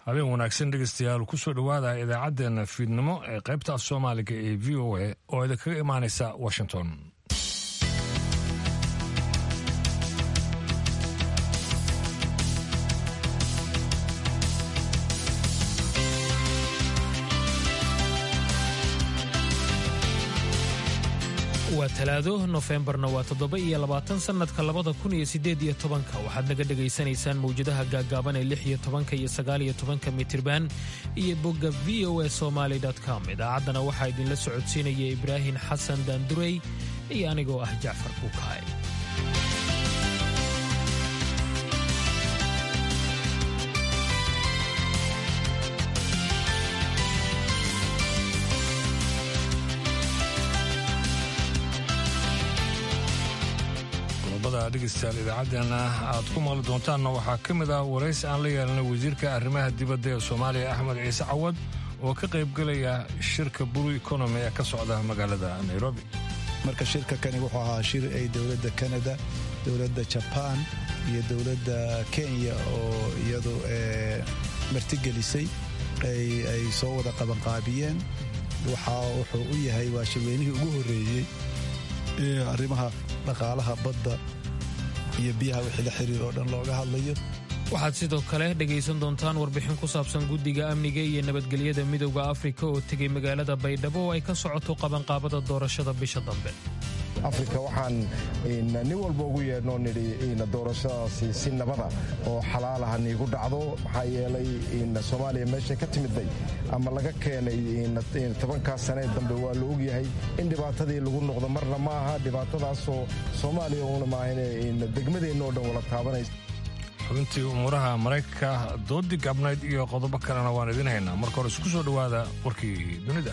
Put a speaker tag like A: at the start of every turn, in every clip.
A: habeen wanaagsan dhegeystayaal ku soo dhowaada idaacaddeenna fiidnimo ee qaybta af soomaaliga ee v o a oo idinkaga imaanaysa washington.
B: waa talaado Noofembarna waa 7 sannadka 2018 waxaad naga dhegaysanaysaan mawjadaha gaagaaban ee 16 iyo 19 mitirban iyo bogga voasomali.com. idaacaddana waxaa idinla socodsiinaya Ibraahin Xasan Daandurey iyo anigoo ah Jacfar Kukaay.
A: dhegeystayaal idaacaddeenna aad ku maqli doontaanna waxaa ka mid ah waraysi aan la yeelanay wasiirka arrimaha dibadda ee Soomaaliya Axmed Ciise Cawad oo ka qaybgelaya shirka Blue Economy ee ka socda magaalada Nairobi.
C: marka shirka kani wuxuu ahaa shir ay dowladda Canada, dowladda Japan iyo dowladda Kenya oo iyadu martigelisay ay soo wada qabanqaabiyeen. wuxuu u yahay waa shirweynihii ugu horreeyey ee arrimaha dhaqaalaha badda iyo biyaha wixii la xiriir oo dhan looga hadlayo.
B: waxaad sidoo kale dhegaysan doontaan warbixin ku saabsan guddiga amniga iyo nabadgelyada midowda Afrika oo tegay magaalada Baydhabo oo ay ka socoto qabanqaabada doorashada bisha dambe.
D: afrika waxaan nin walba ugu yeedhnoo nidhi doorashadaasi si nabada oo xalaalaha niigu dhacdo maxaa yeelay soomaaliya meeshay ka timidday ama laga keenay 10 sanee dambe waa la ogyahay in dhibaatadii lagu noqdo marna ma aha dhibaatadaasoo soomaaliya uuna maahan degmadeenna oo dhan wala taabanaysa.
A: xubintii umuuraha Maraykanka doodii gabnayd iyo qodobo kalena waan idin haynaa. marka hore isku soo dhowaada warkii dunida.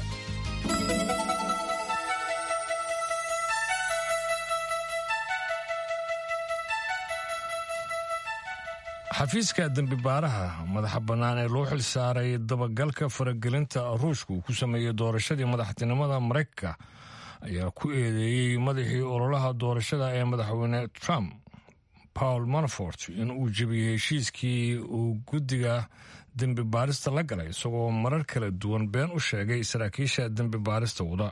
A: xafiiska dambibaaraha madaxa bannaan ee loo xil saaray dabagalka faragelinta ruushka uu ku sameeyey doorashadii madaxtinimada Maraykanka ayaa ku eedeeyey madaxii ololaha doorashada ee madaxweyne Trump Paul Manafort in uu jebiyey heshiiskii uu guddiga dambibaarista la galay isagoo marar kala duwan been u sheegay saraakiisha dambibaarista wada.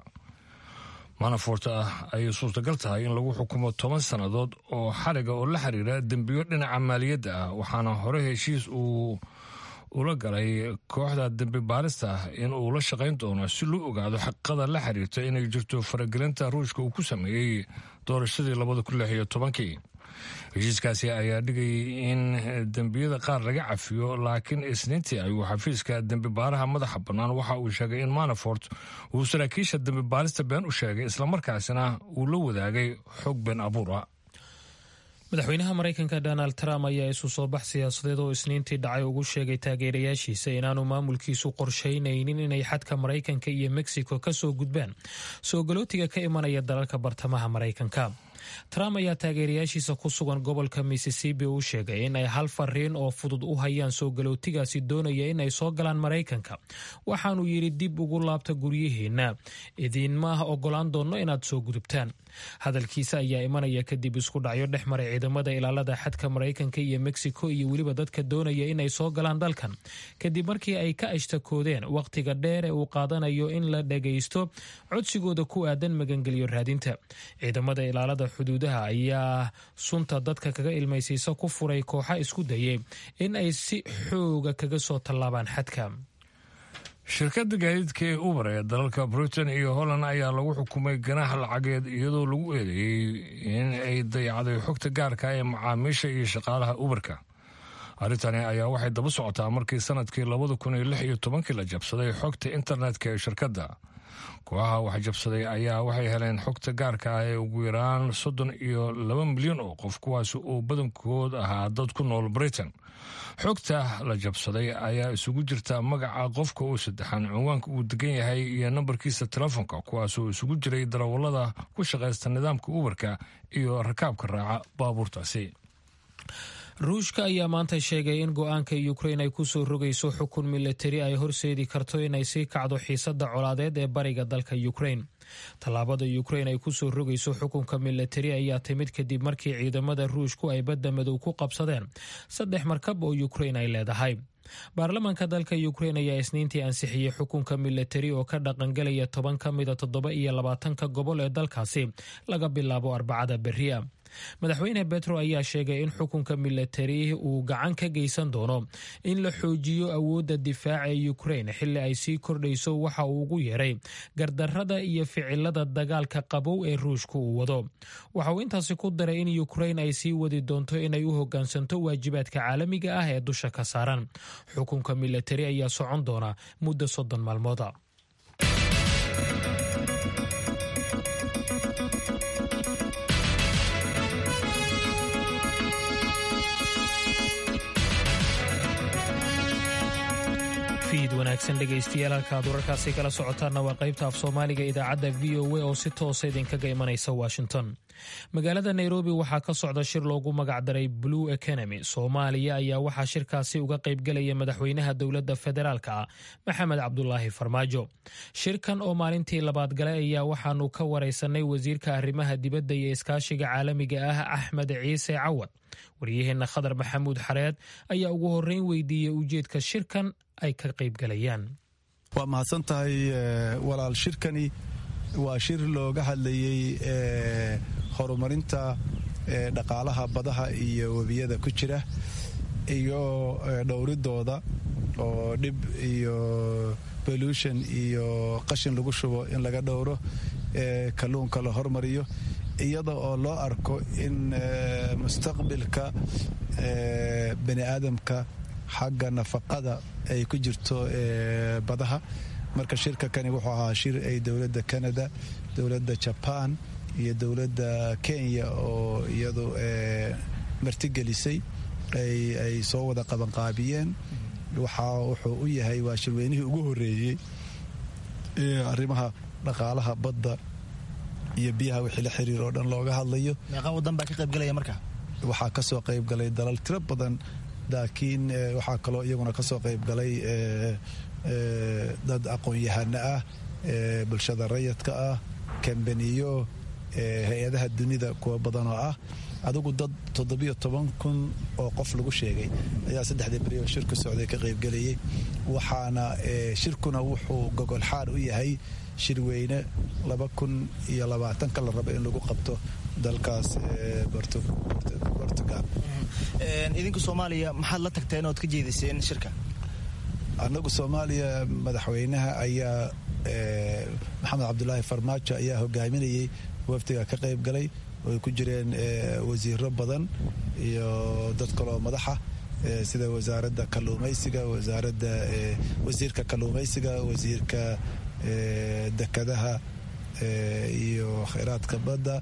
A: Manafort ayay suurtagal tahay in lagu xukumo 10 sannadood oo xariga oo la xiriira dembiyo dhinaca maaliyadda ah waxaana hore heshiis uu ula galay kooxda dambibaarista in uu la shaqayn doono si loo ogaado xaqiiqada la xiriirta inay jirto faragelinta ruushka uu ku sameeyey doorashadii 2016. heshiiskaasi ayaa dhigayay in dembiyada qaar laga cafiyo laakiin isniintii ayuu xafiiska dambibaaraha madaxa bannaan waxa uu sheegay in Manafort uu saraakiisha dambibaarista been u sheegay islamarkaasina uu la wadaagay xog been abuur ah.
B: madaxweynaha Maraykanka Donald Trump ayaa isu soo bax siyaasadeed oo isniintii dhacay ugu sheegay taageerayaashiisa inaanu maamulkiisu qorsheynaynin inay xadka Maraykanka iyo Mexico ka soo gudbaan soo galootiga ka imanaya dalalka bartamaha Maraykanka. Trump ayaa taageerayaashiisa ku sugan gobolka Mississippi u sheegay in ay hal fariin oo fudud u hayaan soo galootigaasi doonaya in ay soo galaan Maraykanka. waxaanu yiri dib ugu laabta guryihiina idinma ogolaan doono inaad soo gudubtaan. hadalkiisa ayaa imanaya kadib isku dhacyo dhexmaray ciidamada ilaalada xadka Maraykanka iyo Mexico iyo weliba dadka doonaya inay soo galaan dalkan kadib markii ay ka ashtakoodeen waqtiga dheer ee uu qaadanayo in la dhageysto codsigooda ku aadan magangelyo raadinta. ciidamada ilaalada xuduudaha ayaa sunta dadka kaga ilmaysiisa ku furay kooxa isku dayay in ay si xooga kaga soo tallaabaan xadka.
A: shirkadda gaadiidka ee Uber ee dalalka Britain iyo Holland ayaa lagu xukumay ganaax lacageed iyadoo lagu eedeeyey in ay dayacday xogta gaarka ee macaamiisha iyo shaqaalaha Uberka. arrintani ayaa waxay daba socotaa markii sanadkii 2016 la jabsaday xogta internetka ee shirkadda. kooxaha wax jabsaday ayaa waxay heleen xogta gaarka ah ee ugu yaraan 32 milyan oo qof kuwaas oo badankood ahaa dad ku nool Britain. xogta la jabsaday ayaa isugu jirta magaca qofka uu saddexan, cinwaanka uu degan yahay iyo nambarkiisa telefoonka kuwaas oo isugu jiray darawallada ku shaqaysta nidaamka Uberka iyo rakaabka raaca baabuurtaasi.
B: ruushka ayaa maanta sheegay in go'aanka Ukraine ay ku soo rogayso xukun militari ay horseedi karto inay sii kacdo xiisadda colaadeed ee bariga dalka Ukraine. tallaabada Ukraine ay ku soo rogayso xukunka militari ayaa timid kadib markii ciidamada ruushku ay badda madow ku qabsadeen 3 markab oo Ukraine ay leedahay. baarlamaanka dalka Ukraine ayaa isniintii ansixiyey xukunka militari oo ka dhaqangalaya 10 ka mid ah 27 gobol ee dalkaasi laga bilaabo Arbacada berriya. madaxweyne Petro ayaa sheegay in xukunka militari uu gacan ka geysan doono in la xoojiyo awoodda difaaca ee Ukraine xilli ay sii kordhayso waxa uu ugu yeeray gardarrada iyo ficilada dagaalka qabow ee Ruushku uu wado. waxa uu intaasi ku daray in Ukraine ay sii wadi doonto inay u hoggaansanto waajibaadka caalamiga ah ee dusha ka saaran. xukunka militari ayaa socon doona muddo 30 maalmood ah. fiid wanaagsan dhegaystayaal halkaad wararkaasi kala socotaanna waa qaybta af soomaaliga idaacadda VOA oo si toosa idinkaga imanaysa Washington. magaalada Nairobi waxaa ka socda shir loogu magacdaray Blue Economy. Soomaaliya ayaa waxaa shirkaasi uga qaybgalaya madaxweynaha dowladda federaalka Maxamed Cabdulaahi Farmaajo. shirkan oo maalintii labaad galay ayaa waxaanu ka wareysanay wasiirka arrimaha dibadda iyo iskaashiga caalamiga ah Axmed Ciise Cawad. waryaheena Khadar Maxamuud Xareed ayaa ugu horeyn weydiiyey ujeedka shirkan ay ka qaybgalayaan.
C: waa mahadsan tahay walaal. shirkani waa shir looga hadlayay horumarinta dhaqaalaha badaha iyo webiyada ku jira iyo dhowridooda oo dhib iyo pollution iyo qashin lagu shubo in laga dhowro kalluunka la hormariyo iyada oo loo arko in mustaqbalka bani aadamka xagga nafaqada ay ku jirto badaha. marka shirka kani wuxuu ahaa shir ay dowladda Canada, dowladda Japan iyo dowladda Kenya oo iyadu martigelisay ay soo wada qabanqaabiyeen. wuxuu u yahay waa shirweynihii ugu horeeyey arrimaha dhaqaalaha badda iyo biyaha wixii la xiriir oo dhan looga hadlayo.
E: meeqa wadan baa ka qaybgalaya marka?
C: waxaa ka soo qaybgalay dalal tiro badan, laakiin waxaa kaloo iyaguna ka soo qaybgalay dad aqoon-yahano ah, bulshada rayidka ah, kambaniyo, hay-adaha dunida kuwa badan oo ah. adigu dad 17,000 oo qof lagu sheegay ayaa 3 beri oo shirku socday ka qaybgalayay. waxaana shirkuna wuxuu gogol xaar u yahay shirweyne 2020 la rabo in lagu qabto dalkaas Portugal.
E: idinku Soomaaliya maxaad la tagteen ood ka jeediseen shirka?
C: annagu Soomaaliya madaxweynaha ayaa Maxamed Cabdulaahi Farmaajo ayaa hogaaminayay wafdiga ka qaybgalay oo ku jireen wasiiro badan iyo dad kale oo madaxa sida wasaaradda kalluumaysiga, wasiirka kalluumaysiga, wasiirka dekadaha iyo kheyraadka badda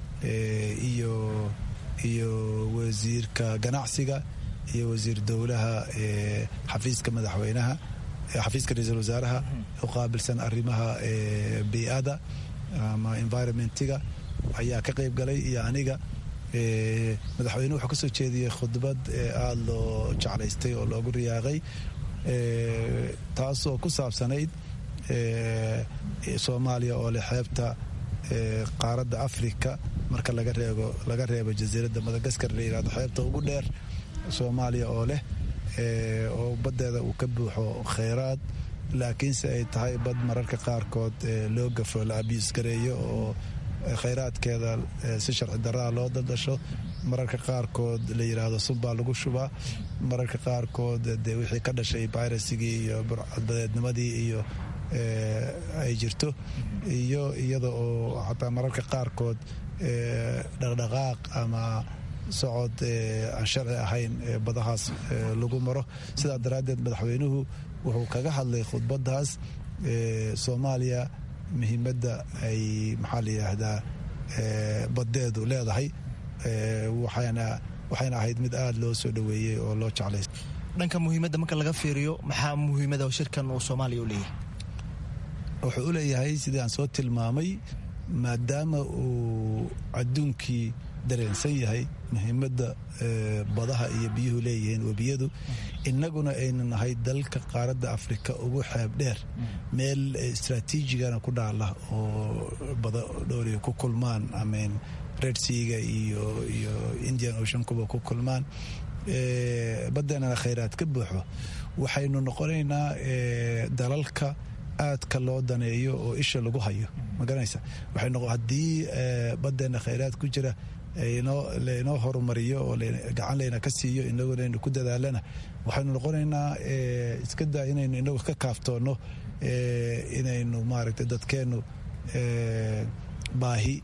C: iyo wasiirka ganacsiga iyo wasiir dowlaha xafiiska madaxweynaha, xafiiska ra'iisul wasaaraha oo qaabilsan arrimaha bii'ada ama environmentiga ayaa ka qayb galay iyo aniga. madaxweynuhu wuxuu ka soo jeediyey khudbad aad loo jeclaystay oo loogu riyaaqay taasoo ku saabsanayd Soomaaliya oo leh xeebta qaaradda Afrika marka laga reebo jasiiradda Madagaskar la yiraahdo xeebta ugu dheer. Soomaaliya oo leh oo badeeda uu ka buuxo kheyraad, laakiinse ay tahay bad mararka qaarkood loo gafo la abuse gareeyo oo kheyraadkeeda si sharci darraa loo dadasho. mararka qaarkood la yiraahdo subbaa lagu shubaa, mararka qaarkood dee wixii ka dhashay pirasigii iyo burcadbadeednimadii iyo ay jirto, iyo iyada oo xataa mararka qaarkood dhaqdhaqaaq ama socod aan sharci ahayn badahaas lagu maro. sidaa daraaddeed madaxweynuhu wuxuu kaga hadlay khudbadaas Soomaaliya muhiimadda ay maxaa la yidhaahdaa badeedu leedahay, waxayna ahayd mid aad loo soo dhoweeyey oo loo jeclaystay.
E: dhanka muhiimadda marka laga fiiriyo maxaa muhiimada shirkan uu Soomaaliya u leeyahay?
C: wuxuu u leeyahay sidii aan soo tilmaamay, maadaama uu adduunkii dareensan yahay muhiimadda badaha iyo biyuhu leeyihiin webiyadu, innaguna aynu nahay dalka qaaradda Afrika ugu xeeb dheer, meel istaraatiijigana ku dhaala oo bada dhowriga ku kulmaan, Red Sea-ga iyo Indian Ocean kuba ku kulmaan. baddeenana khayraad ka buuxo waxaynu noqonaynaa dalalka aadka loo daneeyo oo isha lagu hayo magaranaysa haddii baddeenna khayraad ku jira lainoo horumariyo oo gacan layna ka siiyo inaguna aynu ku dadaalana waxaynu noqonaynaa iska daa inaynu inagu ka kaaftoonno inaynu maaragtay dadkeennu baahi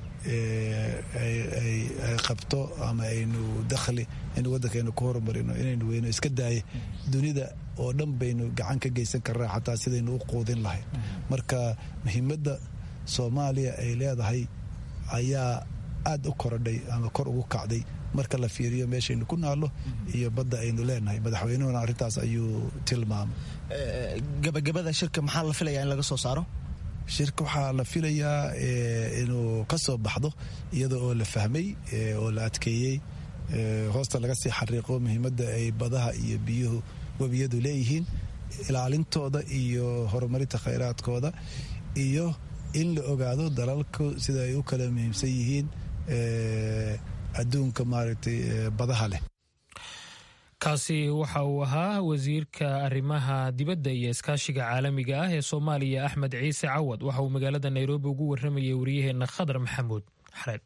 C: ay qabto ama aynu dakhli aynu waddankeenu ku horumarino inaynu weyno iska daaye dunida oo dhan baynu gacan ka geysan karnaa xataa sidaynu u quudin lahayn marka muhiimadda soomaaliya ay leedahay ayaa aad u korodhay ama kor ugu kacday marka la fiiriyo meeshaynu ku naallo iyo badda aynu leenahay madaxweynuhuna arrintaas ayuu tilmaamay
E: gabagabada shirka maxaa la filayaa in laga soo saaro
C: shirka waxaa la filayaa inuu ka soo baxdo iyada oo la fahmay oo la adkeeyey hoosta laga sii xariiqo muhiimadda ay badaha iyo biyuhu webiyadu leeyihiin ilaalintooda iyo horumarinta khayraadkooda iyo in la ogaado dalalku sida ay u kala muhiimsan yihiin adduunka maaragtay badaha leh
B: kaasi waxa uu ahaa wasiirka arrimaha dibadda iyo iskaashiga caalamiga ah ee Soomaaliya Axmed Ciise Cawad waxa uu magaalada Nairobi ugu waramayay wariyaheena Khadar Maxamuud Xareed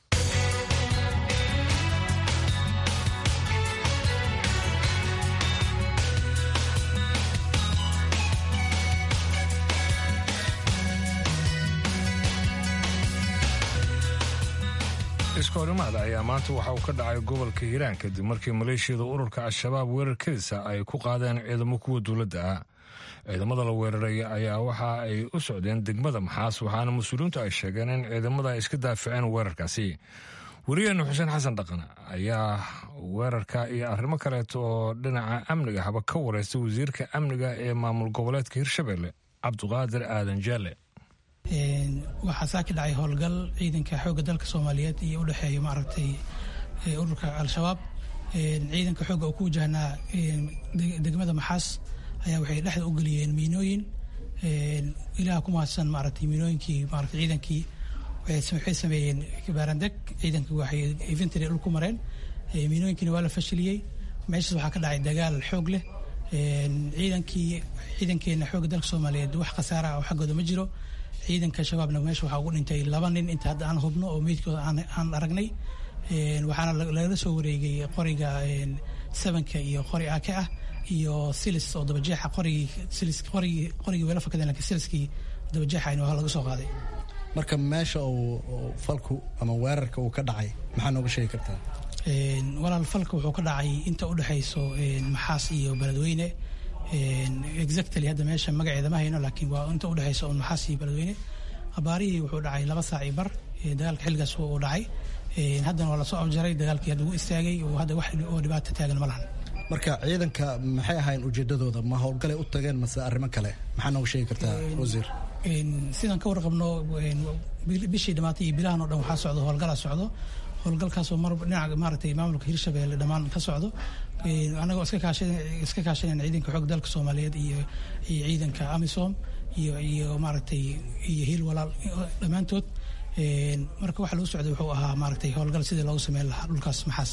A: iskoorimaada ayaa maanta waxa uu ka dhacay gobolka hiiraan kadib markii maleeshiyada ururka al-shabaab weerarkiisa ay ku qaadeen ciidamo kuwa dowladda ah ciidamada la weeraray ayaa waxa ay u socdeen degmada maxaas waxaana mas-uuliyiintu ay sheegeen in ciidamada ay iska daafaceen weerarkaasi wariyaheena xuseen xasan dhaqan ayaa weerarka iyo arrimo kaleeto oo dhinaca amniga haba ka wareystay wasiirka amniga ee maamul goboleedka hirshabelle cabdiqaadir aadan jaalle
F: waxaa saaki dhacay howlgal ciidanka xoogga dalka Soomaaliyeed iyo u dhaxeeya maaragtay ururka al-shabaab ciidanka xoogga oo ku wajahnaa degmada maxaas ayaa waxay dhexda u galiyeen miinooyin ilaaha ku mahadsan maaragtay miinooyinkii maaragtay ciidankii waxay sameeyeen baarandeg ciidankii waxay infantry dhul ku mareen miinooyinkiina waa la fashiliyey meeshaas waxaa ka dhacay dagaal xoog leh ciidankeena xoogga dalka Soomaaliyeed wax khasaara ah oo xaggooda ma jiro ciidanka shabaabna meesha waxaa ugu dhintay 2 nin inta hadda aan hubno oo meydkooda aan aragnay waxaana lagala soo wareegay qoriga 7ka iyo qori AK ah iyo silis oo dabajeexa qorigii weela fakadeen laakiin siliskii dabajeexa inuu laga soo qaaday
G: marka meesha uu falku ama weerarka uu ka dhacay maxaa nooga sheegi kartaa
F: walaal falka wuxuu ka dhacay inta u dhaxayso maxaas iyo beledweyne exactly hadda meesha magaceeda ma hayno laakiin waa inta u dhaxayso maxaas iyo beledweyne abaarihii wuxuu dhacay 2 saac iyo bar dagaalka xilligaas uu dhacay haddana waa la soo afjaray dagaalkii hadda uu istaagay oo hadda wax oo dhibaato taagan ma lahan
G: marka ciidanka maxay ahayn ujeedadooda ma howlgalay u tageen mase arrimo kale maxaa nooga sheegi kartaa wasiir
F: sidaan ka warqabno bishii dhamaatay iyo bilahan oo dhan waxaa socdo howlgala socdo howlgalkaasoo mar dhinaca maaragtay maamulka Hirshabelle dhammaan ka socdo anagoo iska kaashanayna ciidanka xoogga dalka Soomaaliyeed iyo ciidanka AMISOM iyo maaragtay iyo hiil walaal dhammaantood marka waxa lagu socday wuxuu ahaa maaragtay howlgal sidii loogu sameyn lahaa dhulkaas maxaas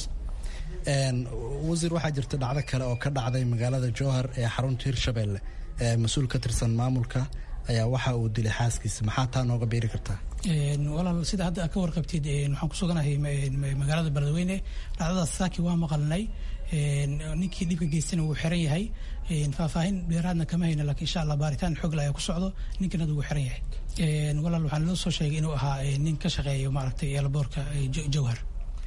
G: wasiir waxaa jirta dhacdo kale oo ka dhacday magaalada Jowhar ee xarunta Hirshabelle mas-uul ka tirsan maamulka ayaa waxa uu dilay xaaskiisa maxaa taa nooga beeri kartaa
F: walaal sida hadda ka warqabtid waxaan ku suganahay magaalada beledweyne dhacdadaas saaki waa maqalnay ninkii dhibka geystana wuu xiran yahay faahfaahin dheeraadna kama hayna laakiin insha Allah baaritaan xoog leh ayaa ku socdo ninkan hadda wuu xiran yahay walaal waxaan loo soo sheegay inuu ahaa nin ka shaqeeyo maaragtay eelboorka Jowhar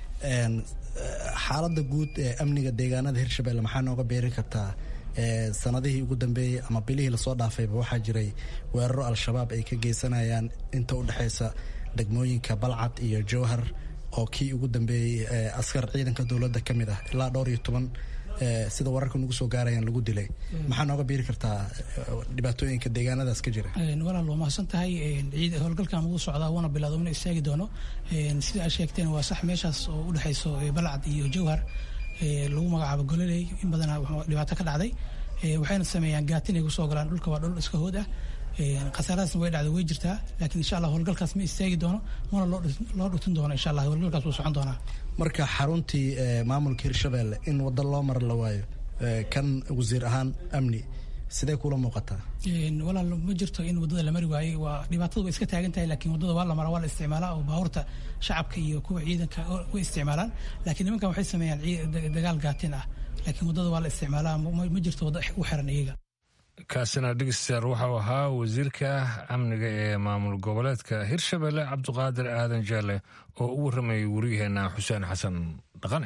G: xaaladda guud ee amniga deegaanada Hirshabelle maxaa nooga beeri kartaa sanadihii ugu dambeeyey ama bilihii lasoo dhaafayba waxaa jiray weeraro al-shabaab ay ka geysanayaan inta u dhexaysa degmooyinka Balcad iyo Jowhar oo kii ugu dambeeyey askar ciidanka dowladda ka mid ah ilaa 12 sida wararka nagu soo gaarayaan lagu dilay maxaa nooga beeri kartaa dhibaatooyinka deegaanadaas ka jira
F: walaal waa mahadsan tahay howlgalkan ugu socdaa wuuna bilowday inuu istaagi doono sida aad sheegteen waa sax meeshaas oo u dhexayso Balcad iyo Jowhar lagu magacaabo gololey in badan dhibaato ka dhacday waxayna sameeyaan gaatin ay ku soo galaan dhulka waa dhul iska hood ah khasaaradaasna way dhacda way jirtaa laakiin insha allah howlgalkaas ma istaagi doono mana loo dhutin doono insha allah howlgalkaas wuu socon doonaa.
G: marka xaruntii maamulka hirshabelle in waddo loo mara la waayo kan wasiir ahaan amni sidee kula muuqataa?
F: walaal ma jirto in waddada la mari waayey, waa dhibaatadu way iska taagan tahay laakiin waddada waa la maraa, waa la isticmaalaa oo baabuurta shacabka iyo kuwa ciidanka way isticmaalaan, laakiin nimankan waxay sameeyaan dagaal gaatin ah, laakiin waddada waa la isticmaalaa, ma jirto waddo u xiran iyaga.
A: kaasina dhegeystayaal waxau ahaa wasiirka amniga ee maamul goboleedka hirshabelle cabdiqaadir aadan jaale oo u warramayay waryaheena xuseen xasan dhaqane.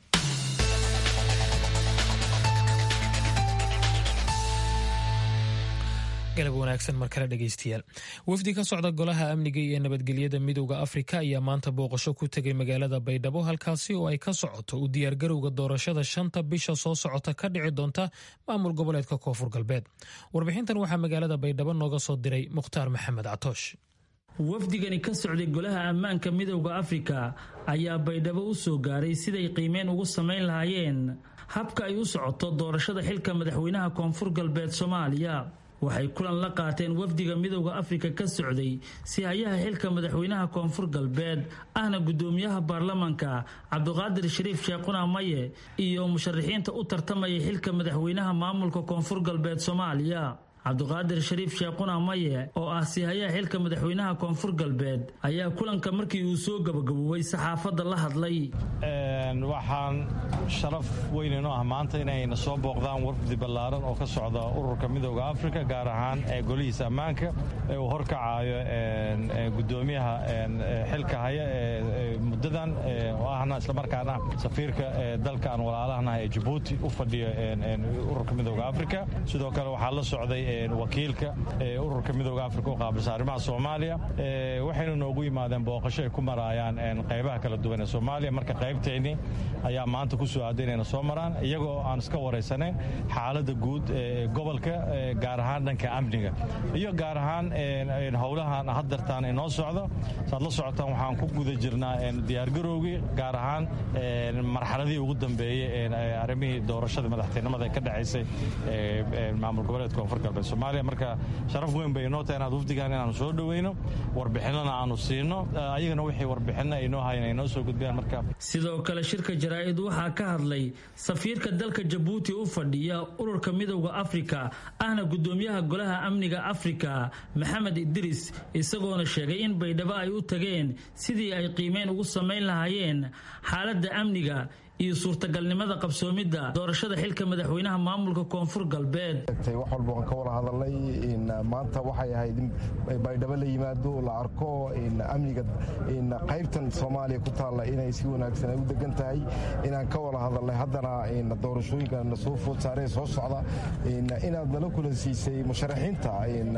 B: galab wanaagsan mar kale dhegeystayaal. wafdi ka socda golaha amniga iyo nabadgelyada midowda afrika ayaa maanta booqasho ku tegay magaalada baydhabo, halkaasi oo ay ka socoto u diyaargarowga doorashada 5 bisha soo socota ka dhici doonta maamul goboleedka koonfur galbeed. warbixintan waxaa magaalada baydhabo nooga soo diray mukhtaar maxamed catoosh.
H: wafdigani ka socday golaha ammaanka midowda afrika ayaa baydhabo u soo gaaray siday qiimeyn ugu samayn lahaayeen habka ay u socoto doorashada xilka madaxweynaha koonfur galbeed Soomaaliya. waxay kulan la qaateen wafdiga midowda afrika ka socday si hayaha xilka madaxweynaha koonfur galbeed ahna gudoomiyaha baarlamaanka cabdiqaadir shariif sheekhuna maye iyo musharaxiinta u tartamaya xilka madaxweynaha maamulka koonfur galbeed Soomaaliya. cabdiqaadir shariif sheekhuna maye oo ah sihayaha xilka madaxweynaha koonfur galbeed ayaa kulanka markii uu soo gabagaboobay saxaafadda la hadlay.
I: waxaan sharaf weyn inoo ah maanta inayna soo booqdaan wafdi ballaaran oo ka socda ururka midowda afrika gaar ahaan golihiisa ammaanka ee uu horkacayo gudoomiyaha xilka haya muddadan oo ahna islamarkaana safiirka dalka aan walaalahanahay ee jabuuti u fadhiyo ururka midowda afrika. sidoo kale waxaa la socday wakiilka ururka midowda afrika u qaabilsan arrimaha Soomaaliya. waxayna noogu yimaadeen booqasho ay ku maraayaan qaybaha kala duwan ee Soomaaliya. marka qaybteeni ayaa maanta ku soo aaday inayna soo maraan iyagoo aan iska wareysanayn xaaladda guud ee gobolka gaar ahaan dhanka amniga iyo gaar ahaan howlahan haddartaan inoo socdo. saad la socotaan waxaan ku guda jirnaa diyaargarowgii gaar ahaan marxaladii ugu dambeeyey arrimihii doorashada madaxtinimada ee ka dhacaysay maamul goboleedka koonfur galbeed Soomaaliya. marka sharaf weyn bay inoo tahay inaad wafdigan inaanu soo dhaweyno warbixinana aanu siino ayagana wixii warbixinna ay noo hayeen ay noo soo gudbiyaan. marka
H: sidoo kale shirka jaraa'id waxaa ka hadlay safiirka dalka Jabuuti u fadhiya ururka midowda afrika ahna gudoomiyaha golaha amniga afrika maxamed idris, isagoona sheegay in baydhabo ay u tageen sidii ay qiimeyn ugu samayn lahaayeen xaaladda amniga iyo suurtagalnimada qabsoomidda doorashada xilka madaxweynaha maamulka koonfur galbeed.
D: wax walba waan ka wada hadalnay maanta waxay ahayd in baydhabo la yimaado la arko amniga qaybtan Soomaaliya ku taalla inay si wanaagsan ay u degan tahay inaan ka wada hadalnay. haddana doorashooyinka soo food saaree soo socda inaad nala kulansiisay musharaxiinta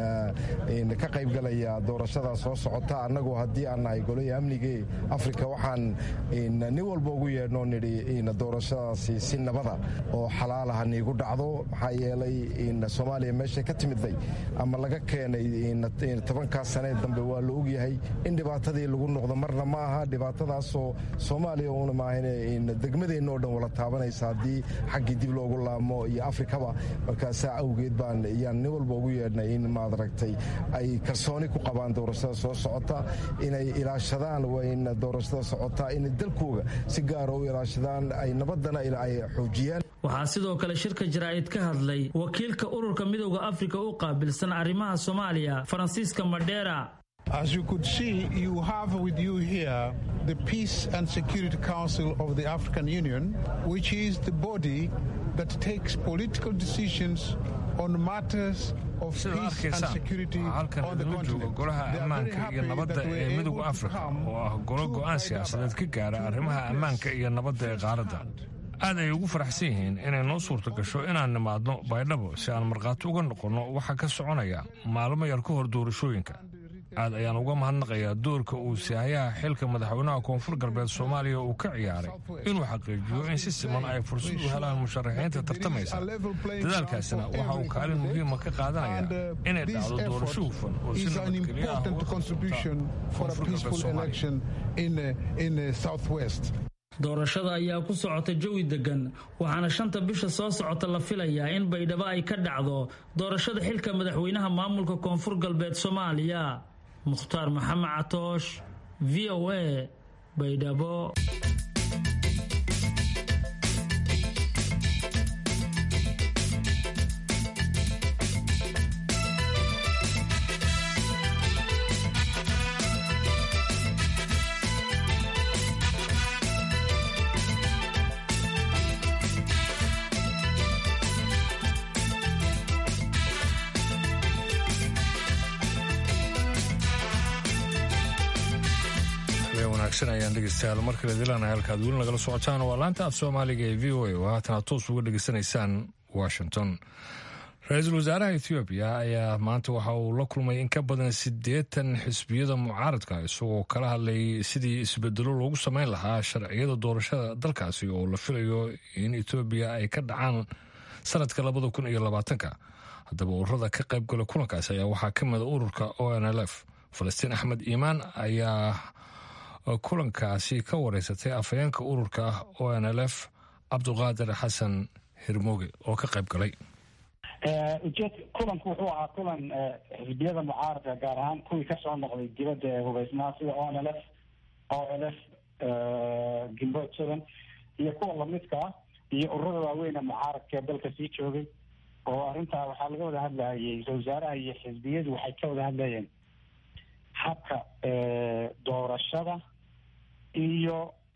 D: ka qaybgalaya doorashada soo socota. annagu haddii aan nahay golaha amniga Afrika waxaan nin walba ugu yeedhnoo nidhi doorashadaasi si nabada oo xalaal ah niigu dhacdo. maxaa yeelay Soomaaliya meesha ka timiday ama laga keenay 10 sane dambe waa la ogyahay in dhibaatadii lagu noqdo marna ma aha. dhibaatadaasoo Soomaaliya uuna maahan degmadeenna oo dhan wala taabanaysa haddii xaggii dib loogu laamo iyo Afrikaba. markaasaa awgeed baan iyaan nin walba ugu yeedhnay in maad aragtay ay kalsooni ku qabaan doorashada soo socota, inay ilaashadaan in doorashada socota in dalkooga si gaar u ilaashadaan ay nabadana ay xoojiyaan.
H: waxaa sidoo kale shirka jaraa'id ka hadlay wakiilka ururka midowda afrika u qaabilsan arrimaha Soomaaliya Francisca Madera.
J: As you could see, you have with you here the Peace and Security Council of the African Union, which is the body that takes political decisions on matters of peace and security on the continent.
A: golaha ammaanka iyo nabadda ee midowda afrika oo ah golo go'aan siyaasadeed ka gaara arrimaha ammaanka iyo nabadda ee qaaradda. aad ay ugu faraxsan yihiin inay noo suurta gasho inaan nimaadno baydhabo si aan markhaati uga noqonno waxa ka soconaya maalmo yar ka hor doorashooyinka. aad ayaan uga mahadnaqayaa doorka uu sihayaha xilka madaxweynaha koonfur galbeed Soomaaliya uu ka ciyaaray inuu xaqiijiyo in si siman ay fursad u helaan musharaxiinta tartamaysa. dadaalkaasina waxa uu kaalin muhiima ka qaadanayaa inay dhacdo doorasho hufan oo si nabadgelyo ah
H: doorashada ayaa ku socota jawi degan waxaana 5 bisha soo socota la filayaa in Baydhabo ay ka dhacdo doorashada xilka madaxweynaha maamulka Koonfur Galbeed Soomaaliya. Mukhtaar Maxamed Catoosh, VOA, Baydhabo.
A: ayaan dhegeystayaal markale dilaanahay halkaad weli nagala socotaan waa laanta af soomaaliga ee v o a oo haatana toos uga dhegeysanaysaan washington. ra-iisul wasaaraha ethoobiya ayaa maanta waxa uu la kulmay in ka badan 80 xisbiyada mucaaradka isagoo kala hadlayay sidii isbedelo loogu sameyn lahaa sharciyada doorashada dalkaasi oo la filayo in etoobiya ay ka dhacaan sanadka 2020. haddaba ururada ka qaybgala kulankaasi ayaa waxaa ka mida ururka ONLF. falastiin axmed iimaan ayaa kulankaasi ka wareysatay afhayeenka ururka ONLF cabduqaadir xasan hirmooge oo ka qayb galay.
K: kulanku wuxuu ahaa kulan xisbiyada mucaaradka gaar ahaan kuwii kasoo noqday dibadda ee hubeysnaa sida OLF Gimbood 7 iyo kuwa lamidka ah iyo ururada waaweyn ee mucaaradka ee dalka sii joogay oo arrintaa waxaa laga wada hadlayay ra-iisul wasaaraha iyo xisbiyadu waxay ka wada hadlayeen habka doorashada iyo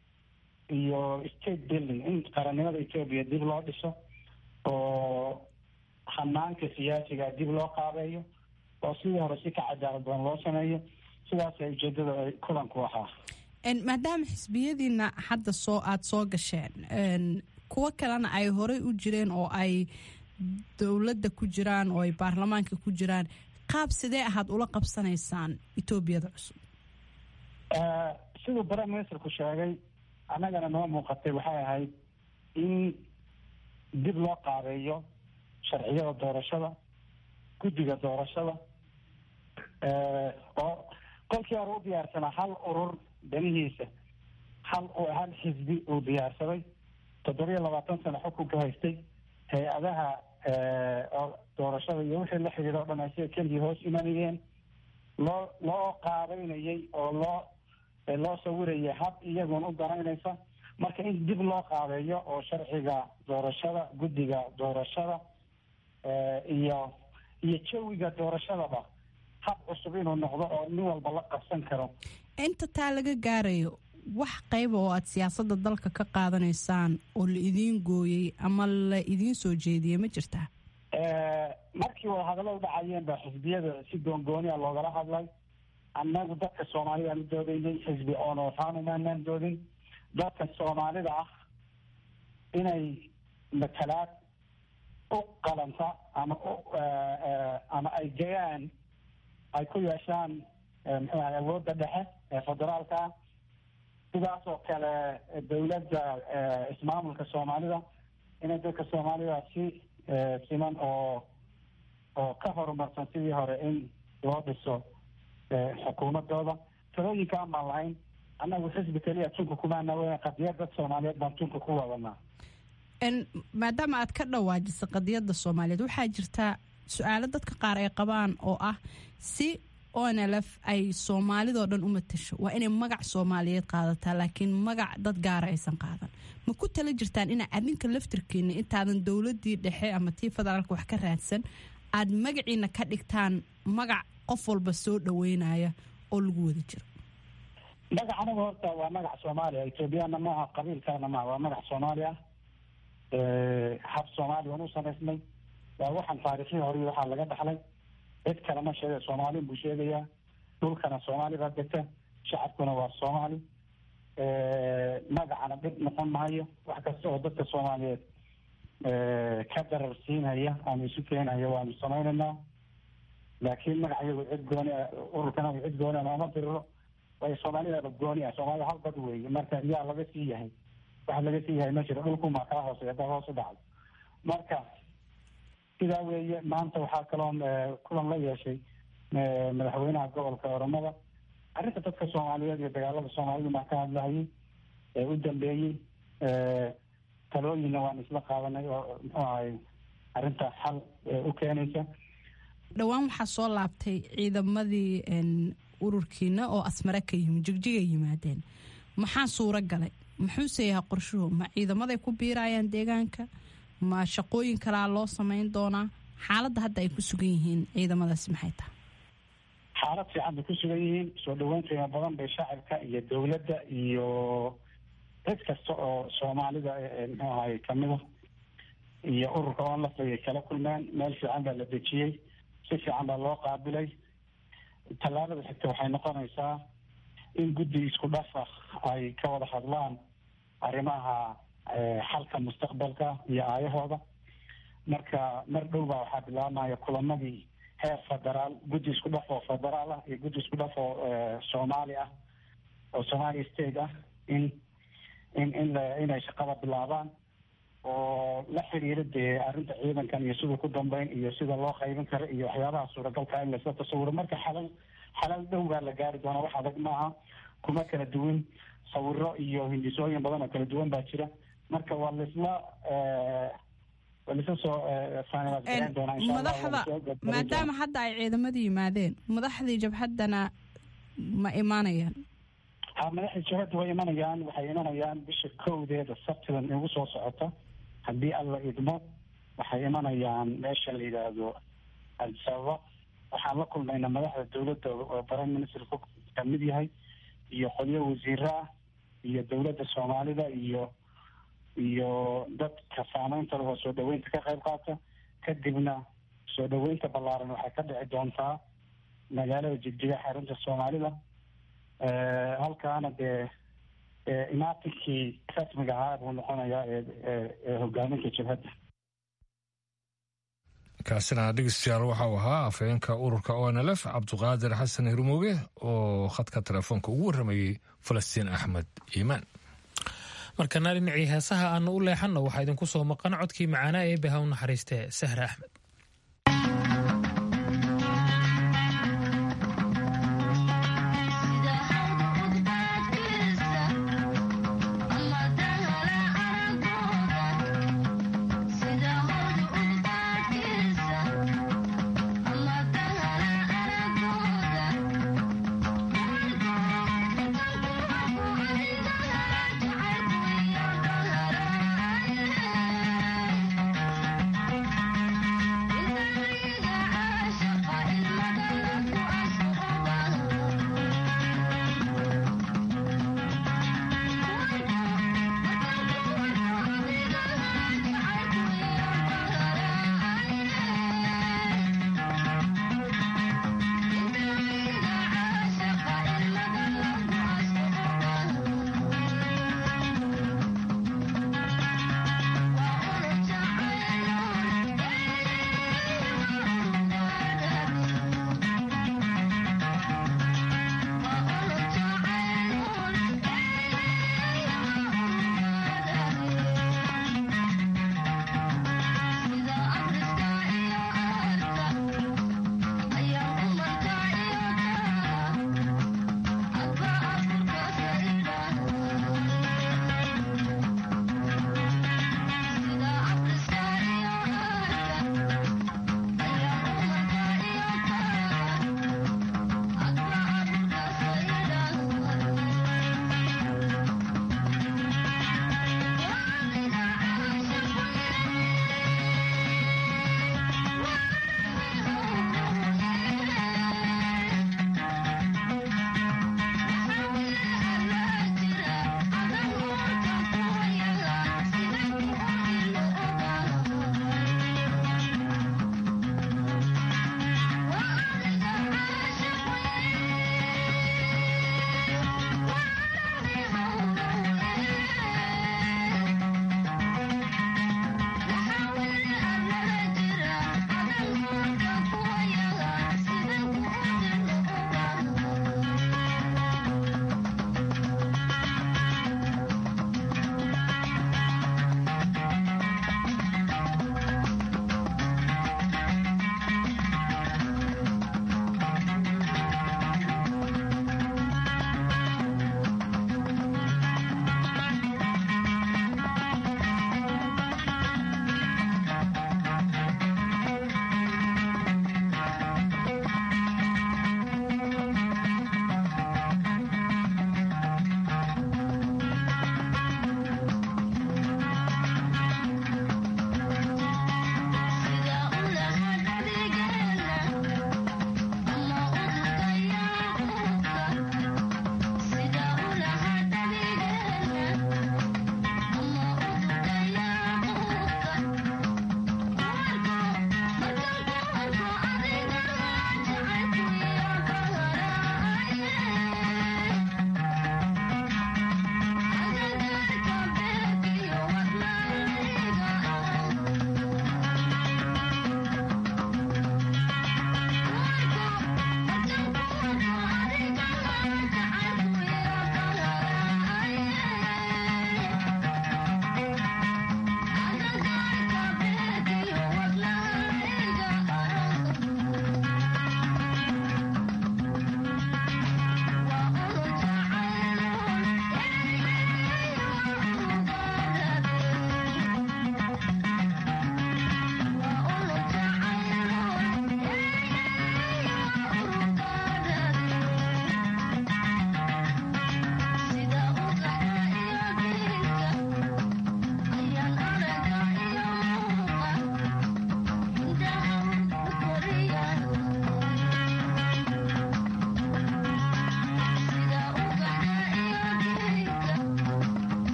K: state building in qarannimada Ethiopia dib loo dhiso oo hanaanka siyaasiga dib loo qaabeeyo oo sidii hore si ka cadaalad badan loo sameeyo. sidaas ay ujeedada kulanku ahaa.
L: maadaama xisbiyadiina hadda aad soo gasheen kuwa kalena ay horey u jireen oo ay dowladda ku jiraan oo ay baarlamaanka ku jiraan, qaab sidee ahaad ula qabsanaysaan Etoobiyada cusub?
K: siduu prime ministerku sheegay annagana noo muuqatay waxay ahayd in dib loo qaabeeyo sharciyada doorashada, guddiga doorashada oo kolkii hore u diyaarsanaa hal urur danihiisa hal xisbi uu diyaarsaday 27 sano xukunka haystay hay-adaha doorashada iyo wixii la xidhiidha o dhan ay sida keligii hoos imanayeen loo qaabeynayay oo loo sawirayay hab iyaguna u danaynaysa. marka in dib loo qaabeeyo oo sharciga doorashada, guddiga doorashada iyo jawiga doorashadaba hab cusub inuu noqdo oo nin walba la qabsan karo.
L: inta taa laga gaarayo wax qayba oo aad siyaasadda dalka ka qaadanaysaan oo la idiin gooyey ama la idiin soo jeediyey ma jirtaa?
K: markii wadahadalladu dhacayeen baa xisbiyada si goongooni a loogala hadlay. annagu dadka soomaalida aan u doodaynay, xisbi oonoofaanunaanan doodin. dadka soomaalida ah inay matalaad u qalanta ama ay gayaan ay ku yeeshaan muxuu ahay awoodda dhexe ee federaalka ah. sidaas oo kale dowladda ismaamulka soomaalida inay dadka soomaalida si siman oo ka horumarsan sidii hore in loo dhiso xukuumadooda. talooyinka aan baan lahayn. annagu xisbi keliya tunka kumaana weyn, qadiyad dad soomaaliyeed baan tunka ku wadanaa.
L: maadaama aad ka dhawaajisay qadiyadda soomaaliyeed, waxaa jirta su-aalo dadka qaar ay qabaan oo ah si ONLF ay soomaalidoo dhan u matasho waa inay magac soomaaliyeed qaadataa, laakiin magac dad gaara aysan qaadan. ma ku tala jirtaan inaa adinka laftirkiina intaadan dowladii dhexe ama tii federaalka wax ka raadsan aad magaciina ka dhigtaan magac qof walba soo dhaweynaya oo lagu wada jiro?
K: magac anaga horta waa magac soomaaliya. ethoobiyaana maaha, qabiilkaana maaha, waa magac soomaaliya. hab soomaaliya waan u samaysnay. waa waxaan taariikhii hore waxaa laga dhaxlay. cid kalema sheega, soomaali buu sheegayaa. dhulkana soomaali baa degta, shacabkuna waa soomaali. magacana dhib noqon mahayo. wax kasta oo dadka soomaaliyeed ka dararsiinaya ama isu keenaya waanu samaynaynaa. laakiin magac iyagu cid gooni ah, ururkana cid gooni ah nooma diriro. way soomaalidaba gooni ah. soomaalida hal dad weeye. marka yaa laga sii yahay, waxa laga sii yahay ma jiro. dhulkumaa kaa hooseeya haddaad hoos u dhacdo. marka sidaa weeye. maanta waxaa kaloon kulan la yeeshay madaxweynaha gobolka oromada. arrinta dadka soomaaliyeed iyo dagaalada soomaalida maa ka hadlahayay. ee u dambeeyey. talooyinna waan isla qaadanay oo muxuu ahay arrintaas xal u keenaysa.
L: dhowaan waxaa soo laabtay ciidamadii ururkiina oo asmare ka yimid jigjiga yimaadeen. maxaa suuro galay? muxuuse yahay qorshuhu? ma ciidamaday ku biirayaan deegaanka? ma shaqooyin kalaa loo samayn doonaa? xaaladda hadda ay ku sugan yihiin ciidamadaasi maxay tahay?
K: xaalad fiican bay ku sugan yihiin. soo dhaweyn qiimo badan bay shacabka iyo dowladda iyo cid kasta oo soomaalida muxuu ahay kamida iyo ururka onlaf ay kala kulmeen. meel fiican baa la dejiyey, si fiican baa loo qaabilay. tallaabada xigta waxay noqonaysaa in guddi isku dhafa ay ka wada hadlaan arrimaha xalka mustaqbalka iyo aayahooda. marka mar dhow baa waxaa bilaabmaya kulamadii heer federaal, guddi isku dhaf oo federaal ah iyo guddi isku dhaf oo soomaali ah oo Somali state ah inay shaqada bilaabaan oo la xiriira dee arrinta ciidankan iyo siduu ku dambeyn iyo sida loo qaybin karo iyo waxyaabaha suuragalka in lasla tasawiro. marka xalal dhow baa la gaari doonaa. wax adag maaha, kuma kala duwan. sawiro iyo hindisooyin badan oo kala duwan baa jira. marka waa laisla soo finalize doonaa insha Allah.
L: madaxda maadaama hadda ay ciidamadu yimaadeen, madaxdii jabhaddana ma imaanayaan?
K: madaxda jabhadda way imanayaan. waxay imanayaan bisha 1 Sabtida ugu soo socota haddii alla idmo. waxay imanayaan meesha la yidhaahdo Addis Ababa. waxaan la kulmaynaa madaxda dowladda oo prime minister ka mid yahay iyo qolyo wasiiro ah iyo dowladda soomaalida iyo dadka saameynta leh oo soo dhaweynta ka qayb qaata. kadibna soo dhaweynta ballaaran waxay ka dhici doontaa magaalada jigjiga xarunta soomaalida. halkaana dee imaatinkii rasmiga ahaa buu noqonayaa ee hogaaminta jabhadda.
A: kaasina dhegeystayaal waxa uu ahaa afhayeenka ururka ONLF cabdiqaadir xasan hirmooge oo khadka telefoonka ugu warramayey falastiin axmed iimaan.
B: markana dhinacii heesaha aanu u leexanno waxaa idinku soo maqan codkii macaanaa ee baha u naxariistee Sahra Axmed.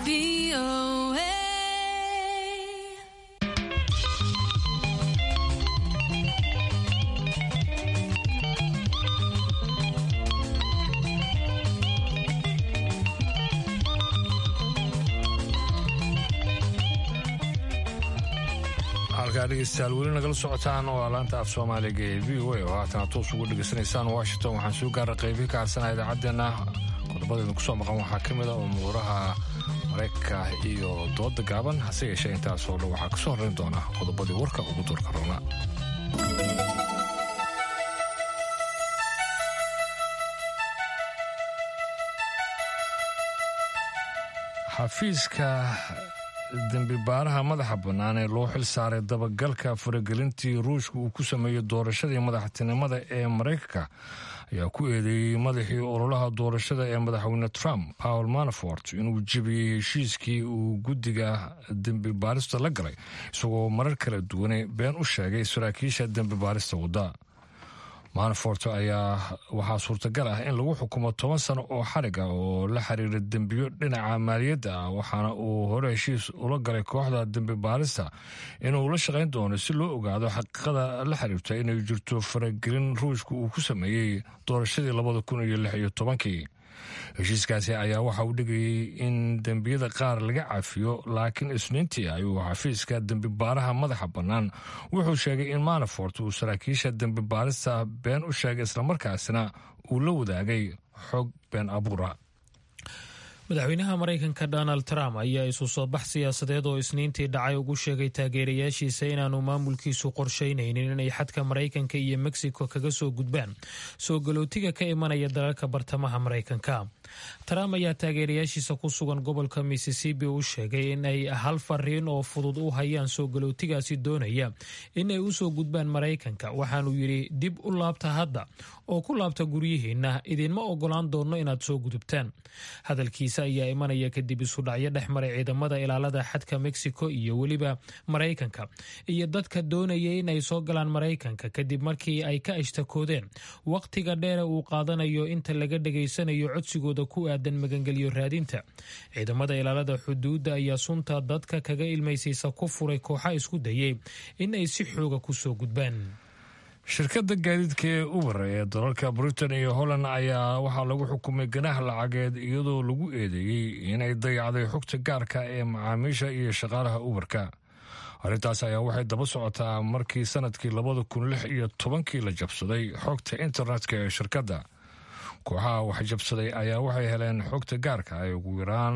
M: VOA.
A: halkaa dhegeystayaal weli nagala socotaan waa laanta af soomaaliga ee v o a oo haatana toos ugu dhegaysanaysaan washington. waxaan soo gaaray qaybihi ka harsanaa idaacaddeenna qodobadeeda kusoo maqan waxaa ka mid a umuuraha maraykanka iyo dooda gaaban. hase yeeshee intaasoo dhan waxaa kasoo horrayn doona qodobadii warka ugu doorka roona. xafiiska dembibaaraha madaxa bannaan ee loo xil saaray dabagalka faragelintii ruushka uu ku sameeyey doorashadii madaxtinimada ee maraykanka ayaa ku eedeeyey madaxii ololaha doorashada ee madaxweyne trump paul manafort inuu jebiyey heshiiskii uu guddiga dembibaarista la galay isagoo marar kala duwane been u sheegay saraakiisha dembibaarista wadda. manafort ayaa waxaa suurtagal ah in lagu xukumo 10 sano oo xarig ah oo la xiriira dembiyo dhinaca maaliyadda ah, waxaana uu hore heshiis ula galay kooxda dembi baarista inuu la shaqayn doono si loo ogaado xaqiiqada la xiriirta inay jirto faragelin ruushka uu ku sameeyey doorashadii 2016. heshiiskaasi ayaa waxa uu dhigayay in dembiyada qaar laga cafiyo, laakiin isniintii ayuu xafiiska dembibaaraha madaxa bannaan wuxuu sheegay in manafort uu saraakiisha dembibaarista been u sheegay islamarkaasina uu la wadaagay xog been abuura.
B: madaxweynaha maraykanka donald trump ayaa isu soo bax siyaasadeed oo isniintii dhacay ugu sheegay taageerayaashiisa inaanu maamulkiisu qorshaynaynin inay xadka maraykanka iyo mexico kaga soo gudbaan soo galootiga ka imanaya dalalka bartamaha maraykanka. trump ayaa taageerayaashiisa ku sugan gobolka mississippi u sheegay in ay hal fariin oo fudud u hayaan soo galootigaasi doonaya inay u soo gudbaan maraykanka, waxaanuu yidhi dib u laabta hadda oo ku laabta guryihiinna, idinma ogolaan doonno inaad soo gudubtaan. hadalkiisa ayaa imanaya kadib isudhacyo dhex maray ciidamada ilaalada xadka mexico iyo weliba maraykanka iyo dadka doonaya inay soo galaan maraykanka kadib markii ay ka ashtakoodeen wakhtiga dheere uu qaadanayo inta laga dhegaysanayo codsigooda ku aadan magangelyo raadinta. ciidamada ilaalada xuduudda ayaa sunta dadka kaga ilmaysiisa ku furay kooxa isku dayay in ay si xooga ku soo gudbaan.
A: shirkadda gaadiidka ee uber ee dalalka britain iyo holland ayaa waxaa lagu xukumay ganaax lacageed iyadoo lagu eedeeyey inay dayacday xogta gaarka ee macaamiisha iyo shaqaalaha uberka. arrintaas ayaa waxay daba socotaa markii sanadkii 2016 la jabsaday xogta internetka ee shirkadda. kooxaha wax jabsaday ayaa waxay heleen xogta gaarka ay ugu yaraan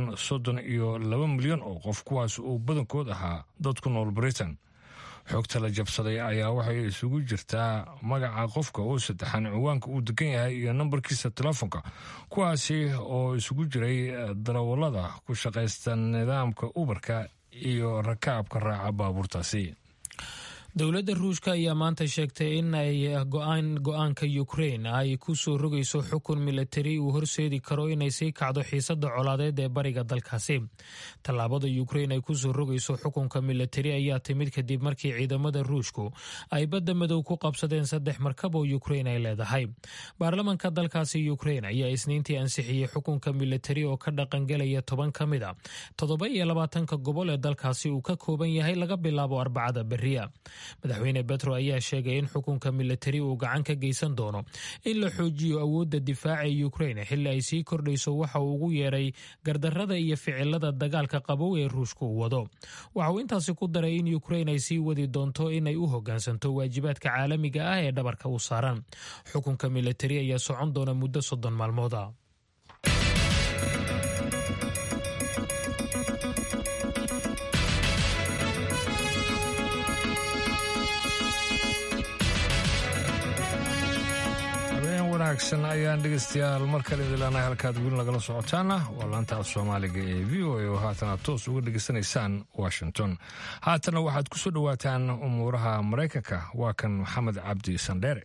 A: 32 milyan oo qof, kuwaas uu badankood ahaa dad ku nool britain. xogta la jabsaday ayaa waxay isugu jirtaa magaca qofka oo saddexan, ciwaanka uu degan yahay iyo nambarkiisa telefoonka, kuwaasi oo isugu jiray darawallada ku shaqaysta nidaamka uberka iyo rakaabka raaca baabuurtaasi.
B: dowladda ruushka ayaa maanta sheegtay in ay go-aanka ukraine ay ku soo rogayso xukun milatari uu horseedi karo inay sii kacdo xiisada colaadeed ee bariga dalkaasi. tallaabada ukraine ay ku soo rogayso xukunka milatari ayaa timid kadib markii ciidamada ruushku ay badda madow ku qabsadeen 3 markab oo ukraine ay leedahay. baarlamanka dalkaasi ukraine ayaa isniintii ansixiyey xukunka milatari oo ka dhaqangelaya 10 ka mid a 27 gobol ee dalkaasi uu ka kooban yahay laga bilaabo Arbacada beriya. madaxweyne Petro ayaa sheegay in xukunka milatari uu gacan ka geysan doono in la xoojiyo awoodda difaaca ee Ukraine xilli ay sii kordhayso waxa uu ugu yeeray gardarrada iyo ficilada dagaalka qabow ee Ruushku wado. waxa uu intaasi ku daray in Ukraine ay sii wadi doonto inay u hoggaansanto waajibaadka caalamiga ah ee dhabarka u saaran. xukunka milatari ayaa socon doona muddo 30 maalmood ah.
A: ayaan dhegeystayaal mar kale idilanahay halkaad weli nagala socotaana waa laanta af soomaaliga ee v o a oo haatana toos uga dhegeysanaysaan washington. haatana waxaad ku soo dhowaataan umuuraha maraykanka. waa kan maxamed cabdi sandheere.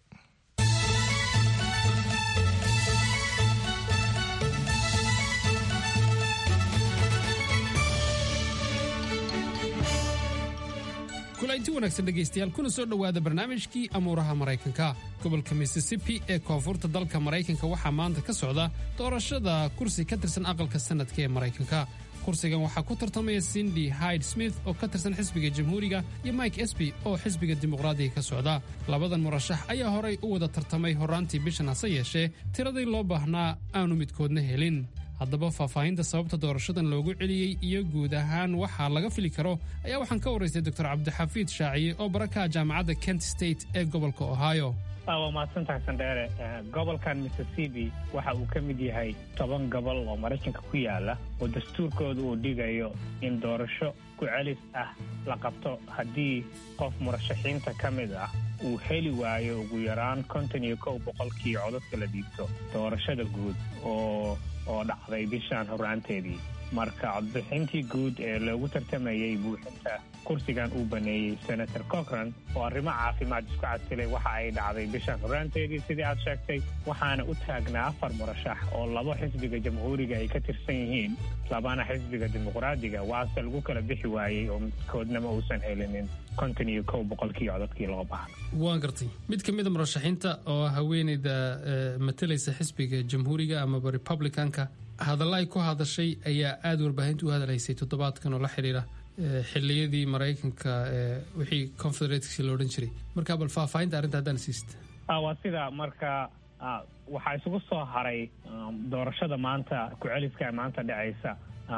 N: kulanti wanaagsan dhegaystayaal, kuna soo dhowaada barnaamijkii amuuraha maraykanka. gobolka mississippi ee koonfurta dalka maraykanka waxaa maanta ka socda doorashada kursi ka tirsan aqalka sanadka ee maraykanka. kursigan waxaa ku tartamaya Cindy Hyde Smith oo ka tirsan xisbiga jamhuuriga iyo Mike Espy oo xisbiga dimuqraadiga ka socda. Labadan murashax ayaa horay u wada tartamay horaantii bishan, hase yeeshee tiradii loo baahnaa aanu midkoodna helin. haddaba faahfaahinta sababta doorashadan loogu celiyey iyo guud ahaan waxaa laga fili karo ayaa waxaan ka waraystay Dr. Cabdixafiid Shaaciye oo baraka jaamacadda Kent State ee gobolka Ohio.
M: waa mahadsantahay Sandere. Gobolkan Mississippi waxa uu ka mid yahay 10 gobol oo Mareykanka ku yaala oo dastuurkooda uu dhigayo in doorasho ku celis ah la qabto haddii qof murashaxiinta ka mid ah uu heli waayo ugu yaraan 51% codadka la dhiibto doorashada guud oo dhacday bishaan horaanteedii. marka codbixintii guud ee loogu tartamayay buuxinta kursigan uu baneeyey Senator Cochran oo arrimo caafimaad isku casilay waxa ay dhacday bishaan horaanteedii sidii aad sheegtay, waxaana u taagnaa 4 murashax oo 2 xisbiga jamhuuriga ay ka tirsan yihiin 2 xisbiga dimuqraadiga, waase lagu kala bixi waayey oo midkoodnama uusan helinin 51% codadkii loo baahnaa.
N: waan gartay mid ka mid ah murashaxiinta oo haweeneyda matalaysa xisbiga jamhuuriga ama Republicanka hadalay ku hadashay ayaa aad warbaahinta u hadalaysay toddobaadkan oo la xiriira xilliyadii Mareykanka wixii Confederates loo odhan jiray. marka bal faahfaahinta arrinta haddaan siista.
M: waa sida marka waxaa isugu soo haray doorashada maanta ku celiska maanta dhacaysa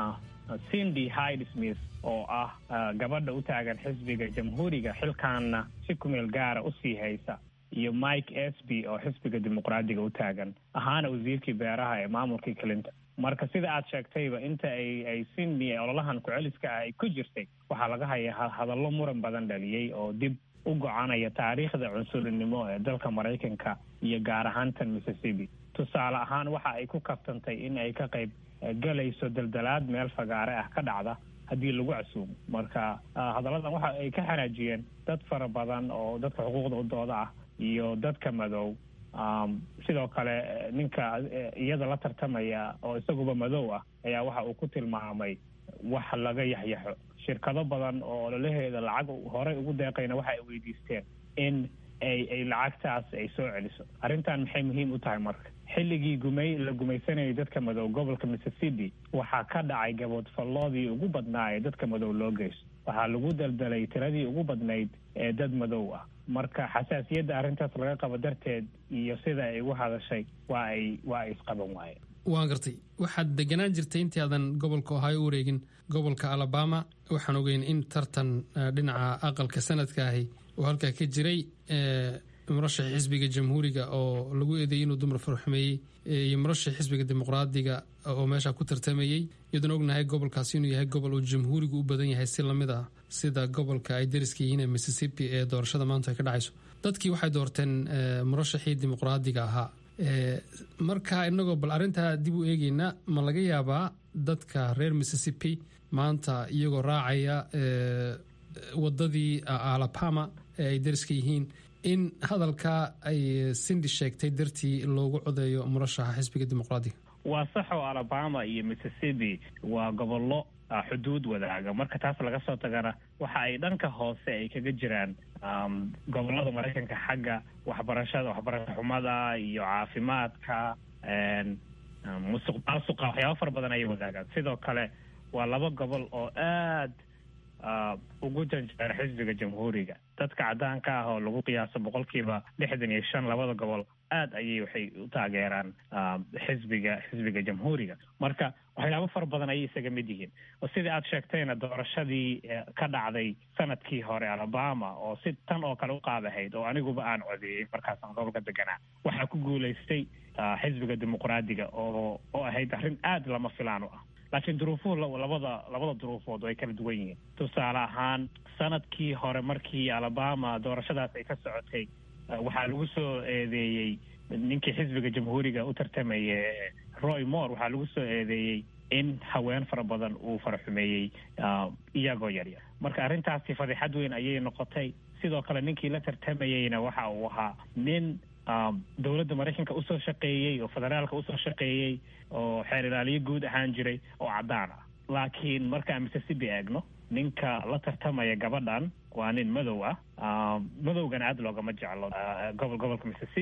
M: Cindy Hyde Smith oo ah gabadha u taagan xisbiga jamhuuriga xilkaana si ku meel gaara u sii haysa, iyo Mike Espy oo xisbiga dimuqraadiga u taagan ahaana wasiirkii beeraha ee maamulkii Clinton. marka sida aad sheegtayba inta ay Cindy ololahan ku celiska ay ku jirtay waxaa laga hayaa hadallo muran badan dhaliyey oo dib u go'aanaya taariikhda cunsurinimo ee dalka Mareykanka iyo gaar ahaan tan Mississippi. tusaale ahaan waxa ay ku kaftantay in ay ka qayb galayso daldalaad meel fagaare ah ka dhacda haddii lagu casuumo. marka hadalladan waxa ay ka xanaajiyeen dad fara badan oo dadka xuquuqda u dooda ah iyo dadka madow. sidoo kale ninka iyada la tartamaya oo isaguba madow ah ayaa waxa uu ku tilmaamay wax laga yaxyaxo. shirkado badan oo ololaheeda lacag horey ugu deeqayna waxa ay weydiisteen in ay lacagtaas ay soo celiso. arrintan maxay muhiim u tahay marka? xilligii la gumaysanayay dadka madow gobolka Mississippi waxaa ka dhacay gaboodfalloodii ugu badnaa ee dadka madow loo geysto. waxaa lagu daldalay tiradii ugu badnayd ee dad madow ah. marka xasaasiyadda arrintaas laga qabo darteed iyo sida ay ugu hadashay waa ay isqaban waayeen.
N: waan gartay waxaad deganaan jirtay intii aadan gobolka Ohio u wareegin gobolka Alabama. waxaan ogeyn in tartan dhinaca aqalka sanadka ahi oo halkaa ka jiray murashax xisbiga jamhuuriga oo lagu eedeeyay inuu dumar farxumeeyey iyo murashax xisbiga dimuqraadiga oo meesha ku tartamayay, iyadoo ognahay gobolkaasi inuu yahay gobol uu jamhuurigu u badan yahay si lamid ah sida gobolka ay deriska yihiin ee Mississippi ee doorashada maanta ay ka dhacayso. dadkii waxay doorteen murashaxii dimuqraadiga ahaa. marka inagoo bal arrintaa dib u eegayna ma laga yaabaa dadka reer Mississippi maanta iyagoo raacaya wadadii Alabama ee ay deriska yihiin in hadalka ay Cindy sheegtay dartii loogu codeeyo murashaxa xisbiga dimuqraadiga?
M: waa sax oo Alabama iyo Mississippi waa gobollo xuduud wadaaga. marka taas laga soo tagana waxa ay dhanka hoose ay kaga jiraan gobollada Mareykanka xagga waxbarasho xumada iyo caafimaadka, musuqmaasuqa, waxyaabo fara badan ayay wadaagaan. sidoo kale waa 2 gobol oo aad ugu janjeera xisbiga jamhuuriga. dadka caddaanka ah oo lagu qiyaaso 65% 2 gobol aad ayay waxay u taageeraan xisbiga jamhuuriga. marka waxyaabo fara badan ayay isaga mid yihiin. oo sidii aad sheegtayna doorashadii ka dhacday sanadkii hore Alabama oo si tan oo kale u qaadahayd oo aniguba aan codeeyey markaasaan gobolka deganaa, waxaa ku guulaystay xisbiga dimuqraadiga oo ahayd arrin aad lama filaan u ah. laakiin duruufuhu labada duruufood way kala duwan yihiin. tusaale ahaan sanadkii hore markii Alabama doorashadaas ay ka socotay waxaa lagu soo eedeeyey ninkii xisbiga jamhuuriga u tartamayay Roy Moore, waxaa lagu soo eedeeyey in haween fara badan uu faraxumeeyey iyagoo yaryar. marka arrintaasi fadiixad weyn ayay noqotay. sidoo kale ninkii la tartamayeyna waxa uu ahaa nin dowladda Mareykanka usoo shaqeeyey oo federaalka usoo shaqeeyey oo xeer ilaaliye guud ahaan jiray oo caddaan ah. laakiin markaan Mississippi eegno ninka la tartamaya gabadhan waa nin madow ah. madowgana aad loogama jeclo gobolka Mississippi.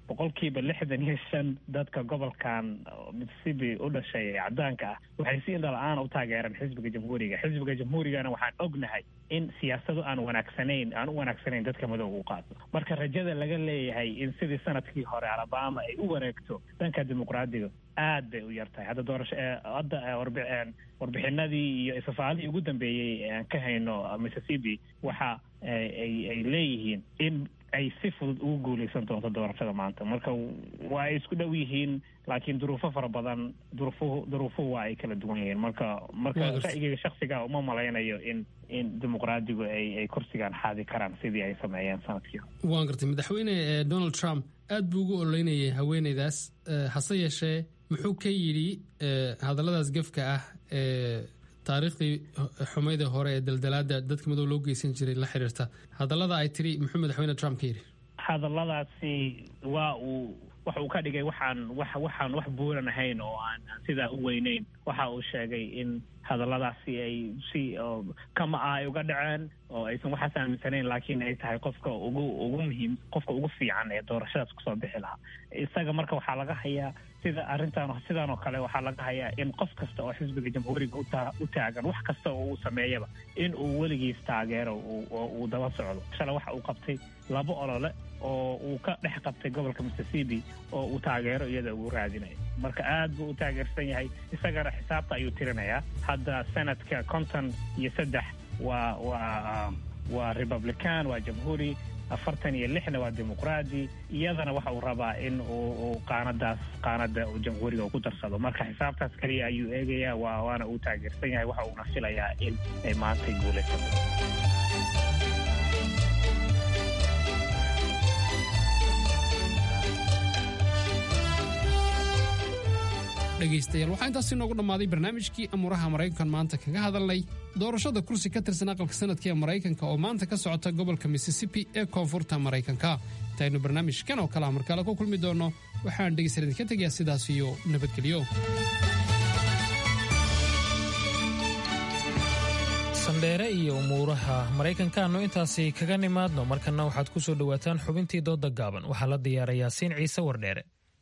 M: boqolkiiba 65 dadka gobolkan Mississippi u dhashay cadaanka ah waxay si indhala-aan u taageereen xisbiga jamhuurigana waxaan ognahay in siyaasadu aan wanaagsanayn dadka madowga u qaato marka rajada laga leeyahay in sidii sanadkii hore Alabama ay u wareegto dhanka dimuqraadiga aad bay u yartahay hadda warbixinadii iyo isfaalihii ugu dambeeyey aan ka hayno Mississippi waxa ay leeyihiin in ay si fudud ugu guuleysan doonto doorashada maanta marka waa ay isku dhow yihiin laakiin duruufo fara badan duruufuhu waa ay kala duwan yihiin marka ra'yigayga shakhsiga uma malaynayo in dimuqraadigu ay kursigan xaadi karaan sidii ay sameeyeen sanadkii
N: waan gartay madaxweyne Donald Trump aad buu ugu ololeynayay haweeneydaas hase yeeshee muxuu ka yidhi hadalladaas gefka ah taariikhdii xumayda hore ee daldalaada dadka madow loo geysan jiray la xiriirta hadallada ay tiri muxuu madaxweyne Trump ka yidhi
M: hadalladaasi waxa uu ka dhigay waxaan wax buuran ahayn oo aan sidaa u weynayn waxa uu sheegay in hadalladaasi ay si kama ay uga dhaceen oo aysan waxaas aaminsanayn laakiin ay tahay qofka ugu fiican ee doorashadaas kusoo bixi lahaa isaga marka waxaa laga hayaa sidaan oo kale waxaa laga hayaa in qof kasta oo xisbiga jamhuuriga u taagan wax kasta oo uu sameeyaba in uu weligiis taageero oo uu daba socdo shalay waxa uu qabtay 2 olole oo uu ka dhex qabtay gobolka Mississippi oo uu taageero iyada ugu raadinayo marka aad buu u taageersan yahay isagana xisaabta ayuu tirinayaa hadda sanadka 53 waa Republican waa jamhuuri 46 waa dimuqraadi iyadana waxa uu rabaa in uu qaanada uu jamhuuriga ku darsado marka xisaabtaas kaliya ayuu eegayaa waana uu taageersan yahay waxa uuna filayaa in ay maanta guuleysato
N: dhegaystayaal waxaa intaasi noogu dhammaaday barnaamijkii amuuraha maraykankan maanta kaga hadalnay doorashada kursi ka tirsan aqalka sanadka ee maraykanka oo maanta ka socota gobolka Mississippi ee koonfurta maraykanka intaynu barnaamijkan oo kale markale ku kulmi doono waxaan dhegaystayaal idinka tegayaa sidaas iyo nabadgelyo
B: sandheere iyo umuuraha maraykankaannu intaasi kaga nimaadno markana waxaad ku soo dhowaataan xubintii dooda gaaban waxaa la diyaarayaa Siin Ciise Wardheere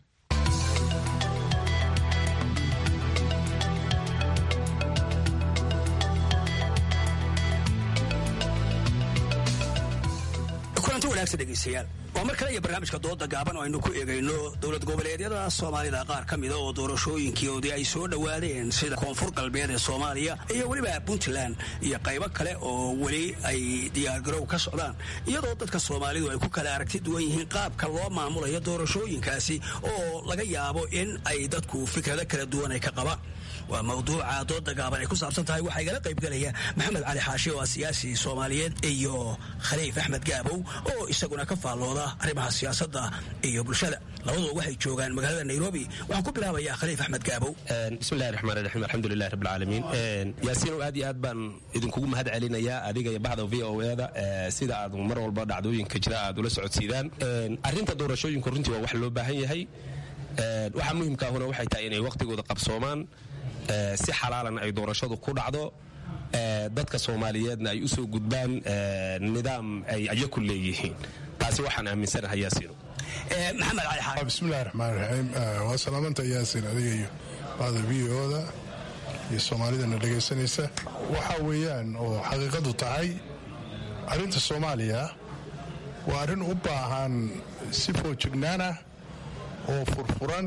O: waa mar kale iyo barnaamijka dooda gaaban oo aynu ku eegayno dowlad goboleedyada Soomaalida qaar ka mid ah oo doorashooyinkoodii ay soo dhawaadeen sida koonfur galbeed ee Soomaaliya iyo waliba Puntland iyo qaybo kale oo wali ay diyaargarow ka socdaan iyadoo dadka Soomaalidu ay ku kala aragti duwan yihiin qaabka loo maamulayo doorashooyinkaasi oo laga yaabo in ay dadku fikrado kala duwan ay ka qabaan waa mawduuca dooda gaaban ay ku saabsan tahay waxaa igala qayb galaya Maxamed Cali Xaashi oo siyaasi Soomaaliyeed iyo Khaliif Axmed Gaabow oo isaguna ka faallooda arrimaha siyaasadda iyo bulshada labadoodu waxay joogaan magaalada Nairobi waxaan ku bilaabayaa Khaliif Axmed Gaabow
P: bismillahir rahmaanir rahiim alxamdulillahi rabbil caalamiin yaasiin aad iyo aad baan idinkugu mahad celinayaa adiga iyo baxda VOA-da sida aad mar walba dhacdooyinka jira aad ula socodsiidaan arrinta doorashooyinka runtii waa wax loo baahan yahay waxa muhiimka ahuna waxay tahay inay waqtigooda qabsoomaan si xalaalan ay doorashadu ku dhacdo dadka Soomaaliyeedna ay u soo gudbaan nidaam ay ayaku leeyihiin taasi waxaan aaminsanahay yaasiin
O: Maxamed Cali Xaashi
Q: bismillahir rahmaanir rahiim wa salaamanta yaasiin adiga iyo baada VOA-da iyo Soomaalidana dhageysanaysa waxa weeyaan oo xaqiiqadu tahay arrinta Soomaaliya waa arrin u baahan si foojignaana oo furfuran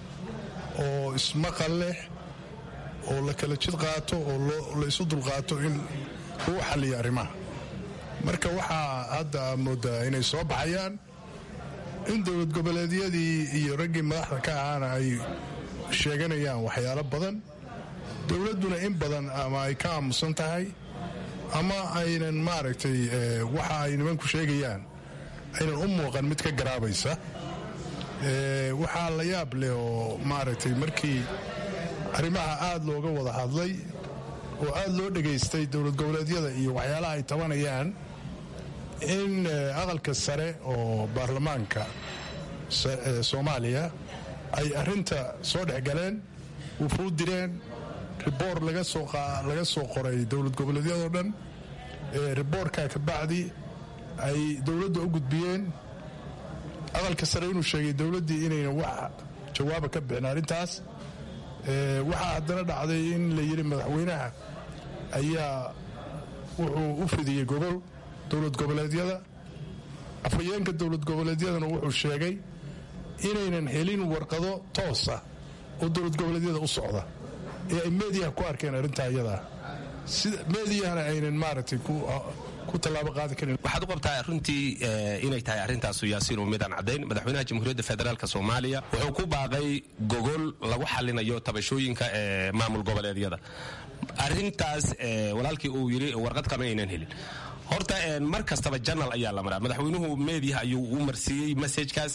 Q: oo ismaqal leh oo la kala jid qaato oo la isu dulqaato in uu xalliyo arrimaha marka waxaa hadda moodaa inay soo baxayaan in dowlad goboleedyadii iyo raggii madaxda ka ahaana ay sheeganayaan waxyaalo badan dowladduna in badan ama ay ka aamusan tahay ama aynan maaragtay waxa ay nimanku sheegayaan aynan u muuqan mid ka garaabaysa waxaa la yaab leh oo maaragtay markii arrimaha aad looga wada hadlay oo aad loo dhegaystay dowlad goboleedyada iyo waxyaalaha ay tabanayaan in aqalka sare oo baarlamaanka Soomaaliya ay arrinta soo dhex galeen wuxuu direen riboor laga soo qoray dowlad goboleedyadoo dhan riboorka ka bacdi ay dowladda u gudbiyeen aqalka sare inuu sheegay dowladdii inayna wax jawaaba ka bixin arrintaas. Waxaa haddana dhacday in la yidhi madaxweynaha ayaa wuxuu u fidiyey gobol dowlad goboleedyada. afhayeenka dowlad goboleedyadana wuxuu sheegay inaynan helin warqado toosa oo dowlad goboleedyada u socda ee ay meediyaha ku arkeen arrintaa iyadaa. meediyahana aynan maaragtay ku tallaabo qaadi karin.
P: waxaad u qabtaa runtii inay tahay arrintaasu yaasiin oo midaan caddayn. madaxweynaha jamhuuriyadda federaalka soomaaliya wuxuu ku baaqay gogol lagu xallinayo tabashooyinka ee maamul goboleedyada. arrintaas walaalkii uu yidhi warqad kama aynan helin. horta mar kastaba janal ayaa la maraa. madaxweynuhu meediyaha ayuu u marsiiyey masajkaas,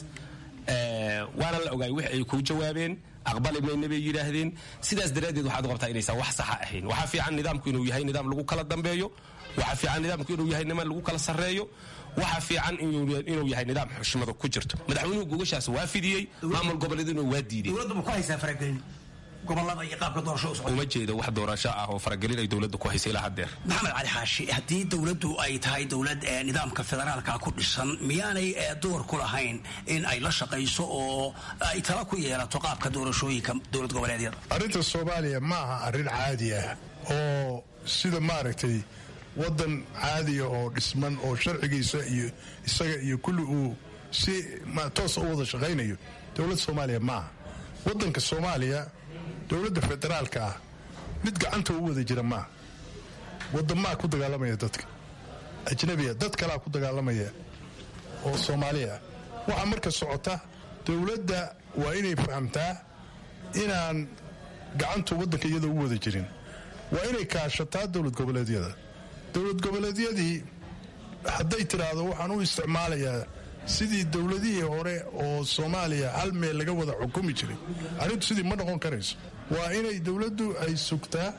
P: waana la ogaay wix ay kuu jawaabeen, aqbali mayna bay yidhaahdeen. sidaas daraaddeed waxaad u qabtaa inaysan wax saxa ahayn. waxaa fiican nidaamku inuu yahay nidaam lagu kala dambeeyo, waxaa fiican nidaamku inuu yahay niman lagu kala sarreeyo, waxaa fiican inuu yahay nidaam xushmada ku jirto. madaxweynuhu gogashaas waa fidiyey, maamul goboleeduna waa diideen.
O: dowladdu ma ku haysaa faragelin gobolada iyo qaabka doorashada u socota?
P: uma jeedo wax doorasho ah oo faragelin ay dowladdu ku haysay ilaa haddeer.
O: maxamed cali xaashi, haddii dowladdu ay tahay dowlad nidaamka federaalka ku dhisan, miyaanay door ku lahayn in ay la shaqayso oo ay tala ku yeelato qaabka doorashooyinka dowlad goboleedyada?
Q: arrinta soomaaliya ma aha arrin caadi ah oo sida maaragtay waddan caadiya oo dhisman oo sharcigiisa iyo isaga iyo kulli uu si toosa u wada shaqaynayo. dowlad soomaaliya ma aha. waddanka soomaaliya dowladda federaalka ah mid gacanta u wada jira maaha. waddamaa ku dagaalamaya dadka ajnabiya, dad kalaa ku dagaalamaya oo soomaaliya ah. waxaa marka socota dowladda waa inay fahamtaa inaan gacanta waddanka iyada u wada jirin. waa inay kaashataa dowlad goboleedyada. dowlad goboleedyadii hadday tidhaahdo waxaan u isticmaalayaa sidii dowladihii hore oo soomaaliya hal meel laga wada xukumi jiray, arrintu sidii ma noqon karayso. waa inay dowladdu ay sugtaa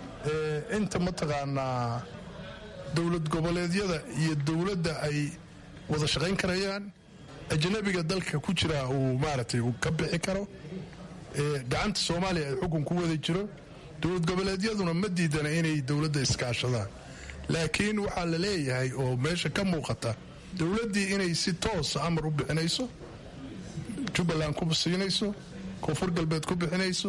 Q: inta mataqaanaa dowlad goboleedyada iyo dowladda ay wada shaqayn karayaan, ajnabiga dalka ku jira uu maaragtay uu ka bixi karo, gacanta soomaaliya ay xukun ku wada jiro. dowlad goboleedyaduna ma diidana inay dowladda iskaashadaan, laakiin waxaa la leeyahay oo meesha ka muuqata dowladdii inay si toosa amar u bixinayso, jubbaland ku siinayso, koonfur galbeed ku bixinayso,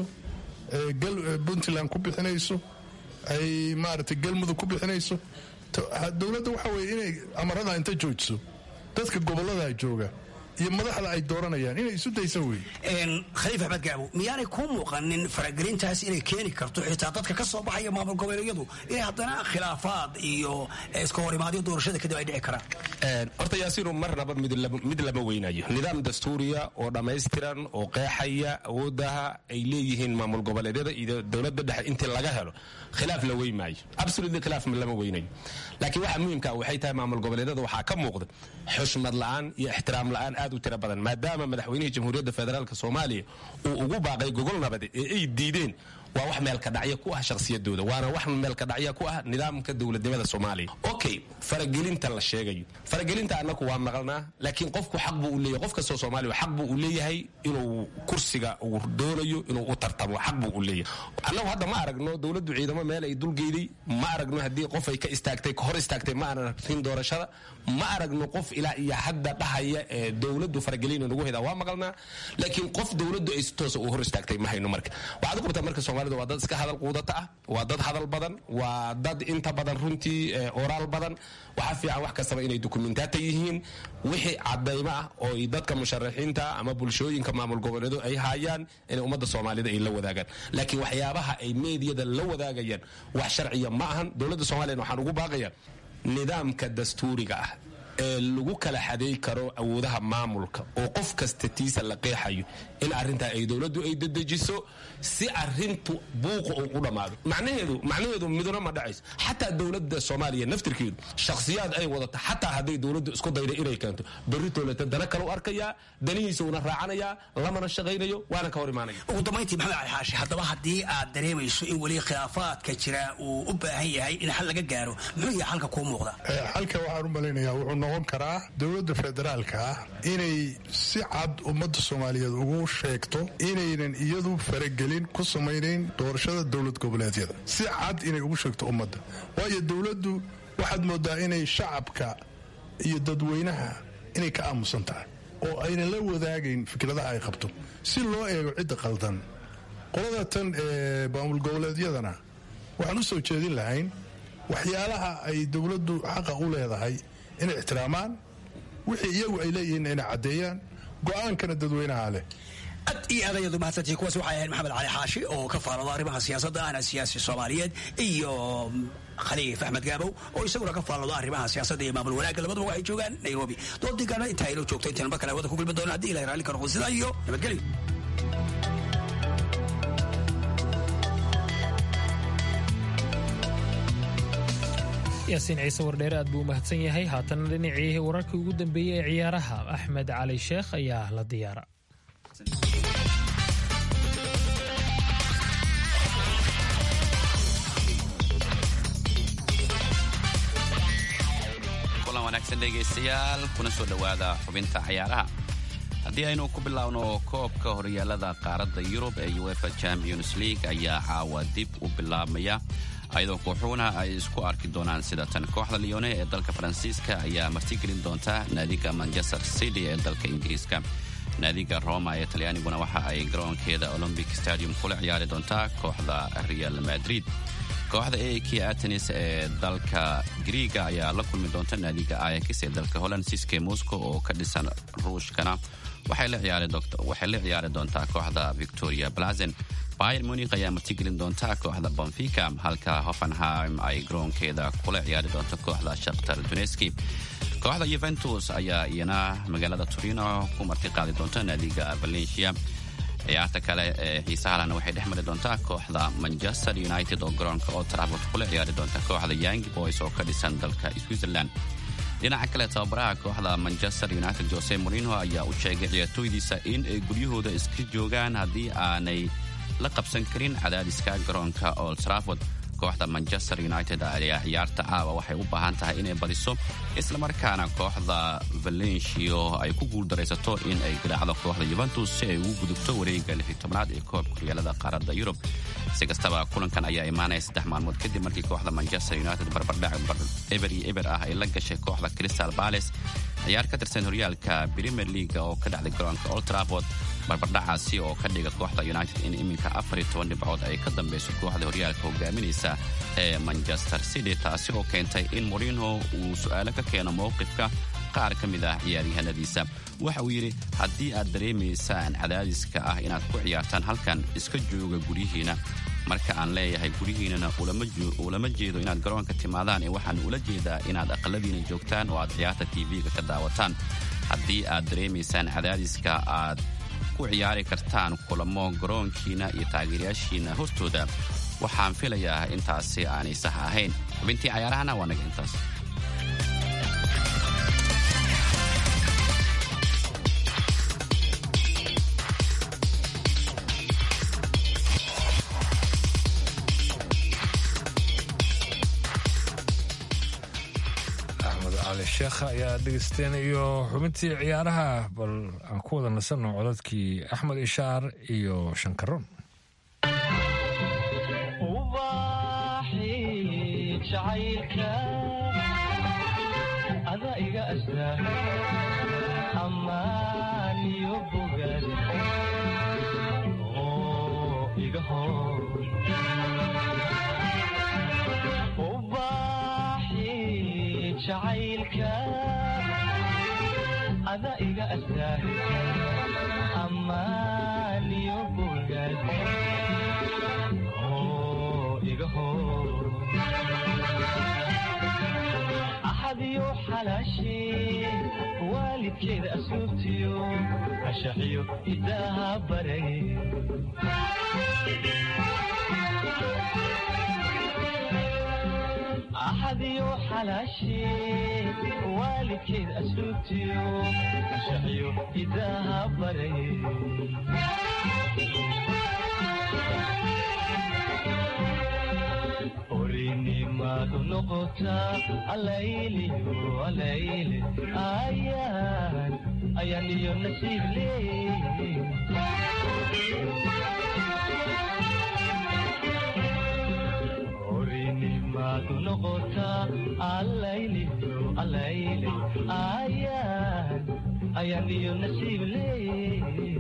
Q: puntland ku bixinayso, ay maaragtay galmudug ku bixinayso. dowladda waxa weye inay amarada inta joojiso dadka gobollada jooga iyo madaxda ay dooranayaan inay isu daysa wey.
O: khaliif axmed gaabo, miyaanay kuu muuqanin faragelintaas inay keeni karto xitaa dadka ka soo baxaya maamul goboleedyadu inay haddana khilaafaad iyo iska horimaadyo doorashada kadib ay dhici karaan?
P: horta yaasiinu marnaba mid lama weynayo. nidaam dastuuriya oo dhammaystiran oo qeexaya awoodaha ay leeyihiin maamul goboleedyada iyo dowladda dhexe intii laga helo khilaaf la wey maayo. absolutely khilaaf lama weynayo. laakiin waxa muhiimka waxay tahay maamul goboleedyada waxaa ka muuqda xushmad la'aan iyo ixtiraam la'aan aad u tiro badan, maadaama madaxweynihii jamhuuriyadda federaalka soomaaliya uu ugu baaqay gogol nabadeed ee ay diideen. waa wax meelka dhacya ku ah shakhsiyadooda, waana wax meelka dhacya ku ah nidaamka dowladnimada soomaaliya. okay, faragelinta la sheegayo, faragelinta annaku waa maqalnaa, laakiin qofku xaq buu u leeyahay. qof kastoo soomaaliya xaq buu u leeyahay inuu kursiga uu doonayo inuu u tartamo, xaq buu u leeyahay. annagu hadda ma aragno dowladdu ciidamo meel ay dulgeyday, ma aragno haddii qof ay ka istaagtay ka hor istaagtay, ma aanan arkin doorashada, ma aragno qof ilaa iyo hadda dhahaya ee dowladdu faragelina nagu hedaa. waa maqalnaa, laakiin qof dowladdu ay si toosa u hor istaagtay ma hayno. marka waxaad u qabtaa marka Soomaalidu waa dad iska hadal quudata ah, waa dad hadal badan, waa dad inta badan runtii oraal badan. waxaa fiican wax kastaba inay dokumentaata yihiin, wixii cadaymo ah oo dadka musharaxiinta ama bulshooyinka maamul goboleedu ay hayaan inay ummadda Soomaalida ay la wadaagaan. laakiin waxyaabaha ay meediyada la wadaagayaan wax sharciya ma ahan. dowladda Soomaaliya waxaan ugu baaqayaa nidaamka dastuuriga ah ee lagu kala xadeey karo awoodaha maamulka oo qof kasta tiisa la qeexayo in arrintaa ay dowladdu ay dedejiso si arrintu buuqa uu u dhammaado. macnaheedu miduna ma dhacayso. xataa dowladda Soomaaliya naftirkeedu shakhsiyaad ay wadata, xataa hadday dowladdu isku dayda inay keento berri toolata dana kale u arkayaa, danihiisa una raacanayaa, lamana shaqaynayo, waana ka hor imaanaya.
O: ugu dambayntii maxamed cali xaashi, haddaba haddii aad dareemayso in weli khilaafaadka jira uu u baahan yahay in xal laga gaaro, muxuu yahay xalka kuu muuqda?
Q: xalka waxaan u malaynayaa wuxuu noqon karaa dowladda federaalka ah inay si cad ummadda Soomaaliyeed ugu sheegto inaynan iyadu faragelin ku samaynayn doorashada dowlad goboleedyada. si cad inay ugu sheegto ummadda, waayo dowladdu waxaad moodaa inay shacabka iyo dadweynaha inay ka aamusan tahay. oo aynan la wadaagayn fikradaha ay qabto si loo eego cidda qaldan. qolada tan ee maamul goboleedyadana waxaan u soo jeedin lahayn waxyaalaha ay dowladdu xaqa u leedahay inay ixtiraamaan, wixii iyagu ay leeyihiin inay caddeeyaan, go'aankana dadweynaha leh.
O: ad iyo adayadu mahadsantii. kuwaas waxay ahayd maxamed cali xaashi oo ka faallada arrimaha siyaasadda ahna siyaasi soomaaliyeed, iyo khaliif axmed gaabow oo isaguna ka faallado arrimaha siyaasadda iyo maamul wanaagga. labaduba waxay joogaan nairobi. doodigaana intaa inoo joogta intaan mar kale wada ku gulmi doono haddii ilahay raalli ka noqdo. sidaa iyo nabadgelyo.
B: yaasiin ciise wardheere aad buu u mahadsan yahay. haatana dhinacii wararkii ugu dambeeyey ee ciyaaraha axmed cali sheekh ayaa la diyaara.
R: kulan wanaagsan dhegaystayaal, kuna soo dhowaada xubinta ciyaaraha. haddii aynu ku bilaawno koobka horyaalada qaaradda yurub ee UEFA Champions League ayaa caawa dib u bilaabmaya, ayadoo kooxuhuna ay isku arki doonaan sida tan. kooxda Lione ee dalka Faransiiska ayaa martigelin doonta naadiga Manchester City ee dalka Ingiriiska. naadiga Roma ee Talyaaniguna waxa ay garoonkeeda Olympic Stadium kula ciyaari doontaa kooxda Real Madrid. kooxda AEK Athens ee dalka Griiga ayaa la kulmi doonta naadiga Ajax ee dalka Holland. CSKA Moscow oo ka dhisan Ruushkana waxay la ciyaari doontaa kooxda Victoria Plazen. Bayern Munich ayaa martigelin doonta kooxda Benfica, halka Hoffenheim ay garoonkeeda kula ciyaari doonto kooxda Shakhtar Donetsk. kooxda Juventus ayaa iyana magaalada Torino ku martiqaadi doonta naadiga Valencia. ciyaarta kale ee xiisaha lehna waxay dhex mari doontaa kooxda Manchester United oo garoonka Old Trafford kula ciyaari doonta kooxda Young Boys oo ka dhisan dalka Switzerland. dhinaca kale, tababaraha kooxda Manchester United Jose Mourinho ayaa u sheegay ciyaartooydiisa in ay guryahooda iska joogaan haddii aanay la qabsan karin cadaadiska garoonka Old Trafford. kooxda Manchester United ayaa ciyaarta caawa waxay u baahan tahay inay badiso, islamarkaana kooxda Valencia ay ku guuldaraysato in ay garaacdo kooxda Juventus si ay ugu gudubto wareegga 16aad ee koobka horyaalada qaaradda Yurub. si kastaba, kulankan ayaa imaanaya 3 maalmood kadib markii kooxda Manchester United barbardhac eber ah ay la gashay kooxda Crystal Palace, ciyaar ka tirsan horyaalka Premier League oo ka dhacday garoonka Old Trafford. barbardhacaasi oo ka dhiga kooxda United in iminka 14 dhibcood ay ka dambeyso kooxda horyaalka hogaaminaysa ee Manchester City, taasi oo keentay in Mourinho uu su'aalo ka keeno mowqifka qaar ka mid ah ciyaaryahanadiisa. waxa uu yidhi, haddii aad dareemaysaan cadaadiska ah inaad ku ciyaartaan halkan, iska jooga guryihiina. marka aan leeyahay guryihiinana ulama jeedo inaad garoonka timaadaan, ee waxaan ula jeedaa inaad aqaladiina joogtaan oo aad ciyaarta TV-ga ka daawataan. haddii aad dareemaysaan cadaadiska, aad ku ciyaari kartaan kulamo garoonkiina iyo taageerayaashiina hortooda. waxaan filayaa intaasi aanay sax ahayn. xubintii cayaarahana waa naga intaas.
A: sheekha ayaa dhegeysteen iyo xubintii ciyaaraha. bal aan ku wada nasanno codadkii Axmed Ishaar iyo Shankaroon.
S: jacaylka ada iga asaahi amaan iyo bogaad iga hor axad iyo xalaashi waalidkeeda asluubtiyo ashaxiyo idaaha baray أحد يوحلاشي والكيد أسلوبتيو أشعيو إذا هبري أريني ما نقطة الليلي والليلي أيان أيان يوم نسيب لي noqota allayli allayli ayaan ayaan iyo nasiib leeyahay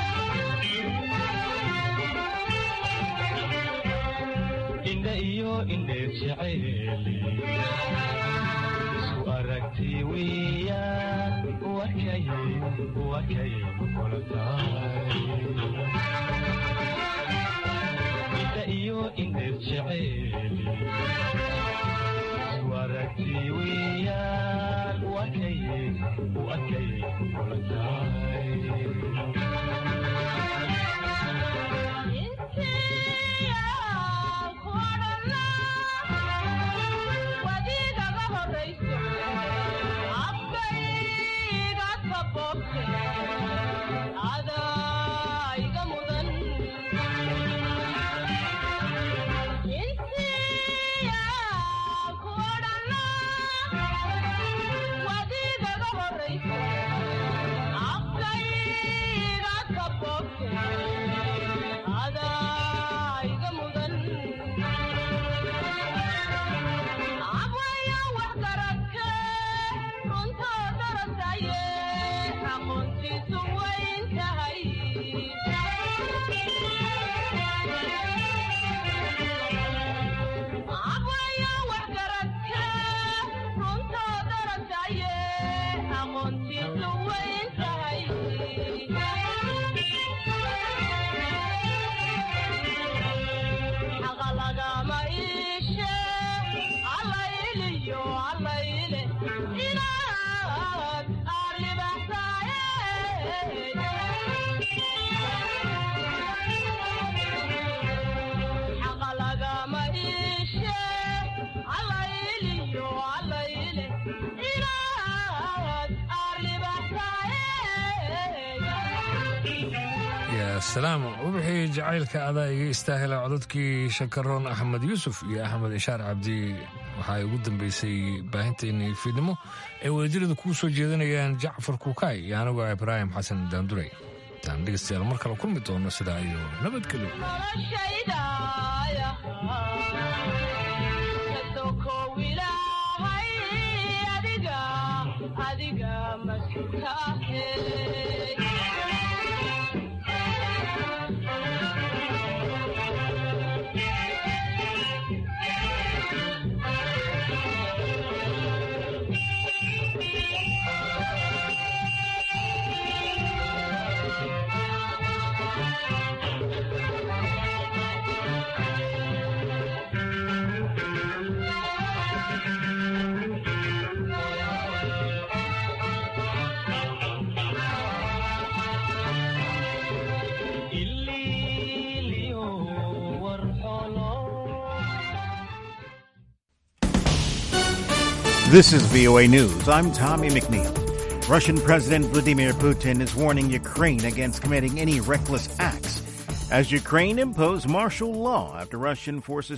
S: indha iyo indheer jeceeli isku aragti weeyaan wakay kula tahay indha iyo indheer jeceeli isku aragti weeyaan wakay kula tahay
A: salaam wixii jacaylka adaa iga istaahila codadkii shakaroon axmed yuusuf iyo axmed ishaar cabdi waxaa ugu dambeysay baahinteennii fiidnimo ay wadajirada kuu soo jeedanayaan jacfar kuukaay iyo anigu ibraahim xasan daanduray intaan dhegaystayaal mar kale kulmi doono sidaa iyo nabadgelyo
T: This is VOA News. I'm Tommy McNeil. Russian President Vladimir Putin is warning Ukraine against committing any reckless acts as Ukraine imposed martial law after Russian forces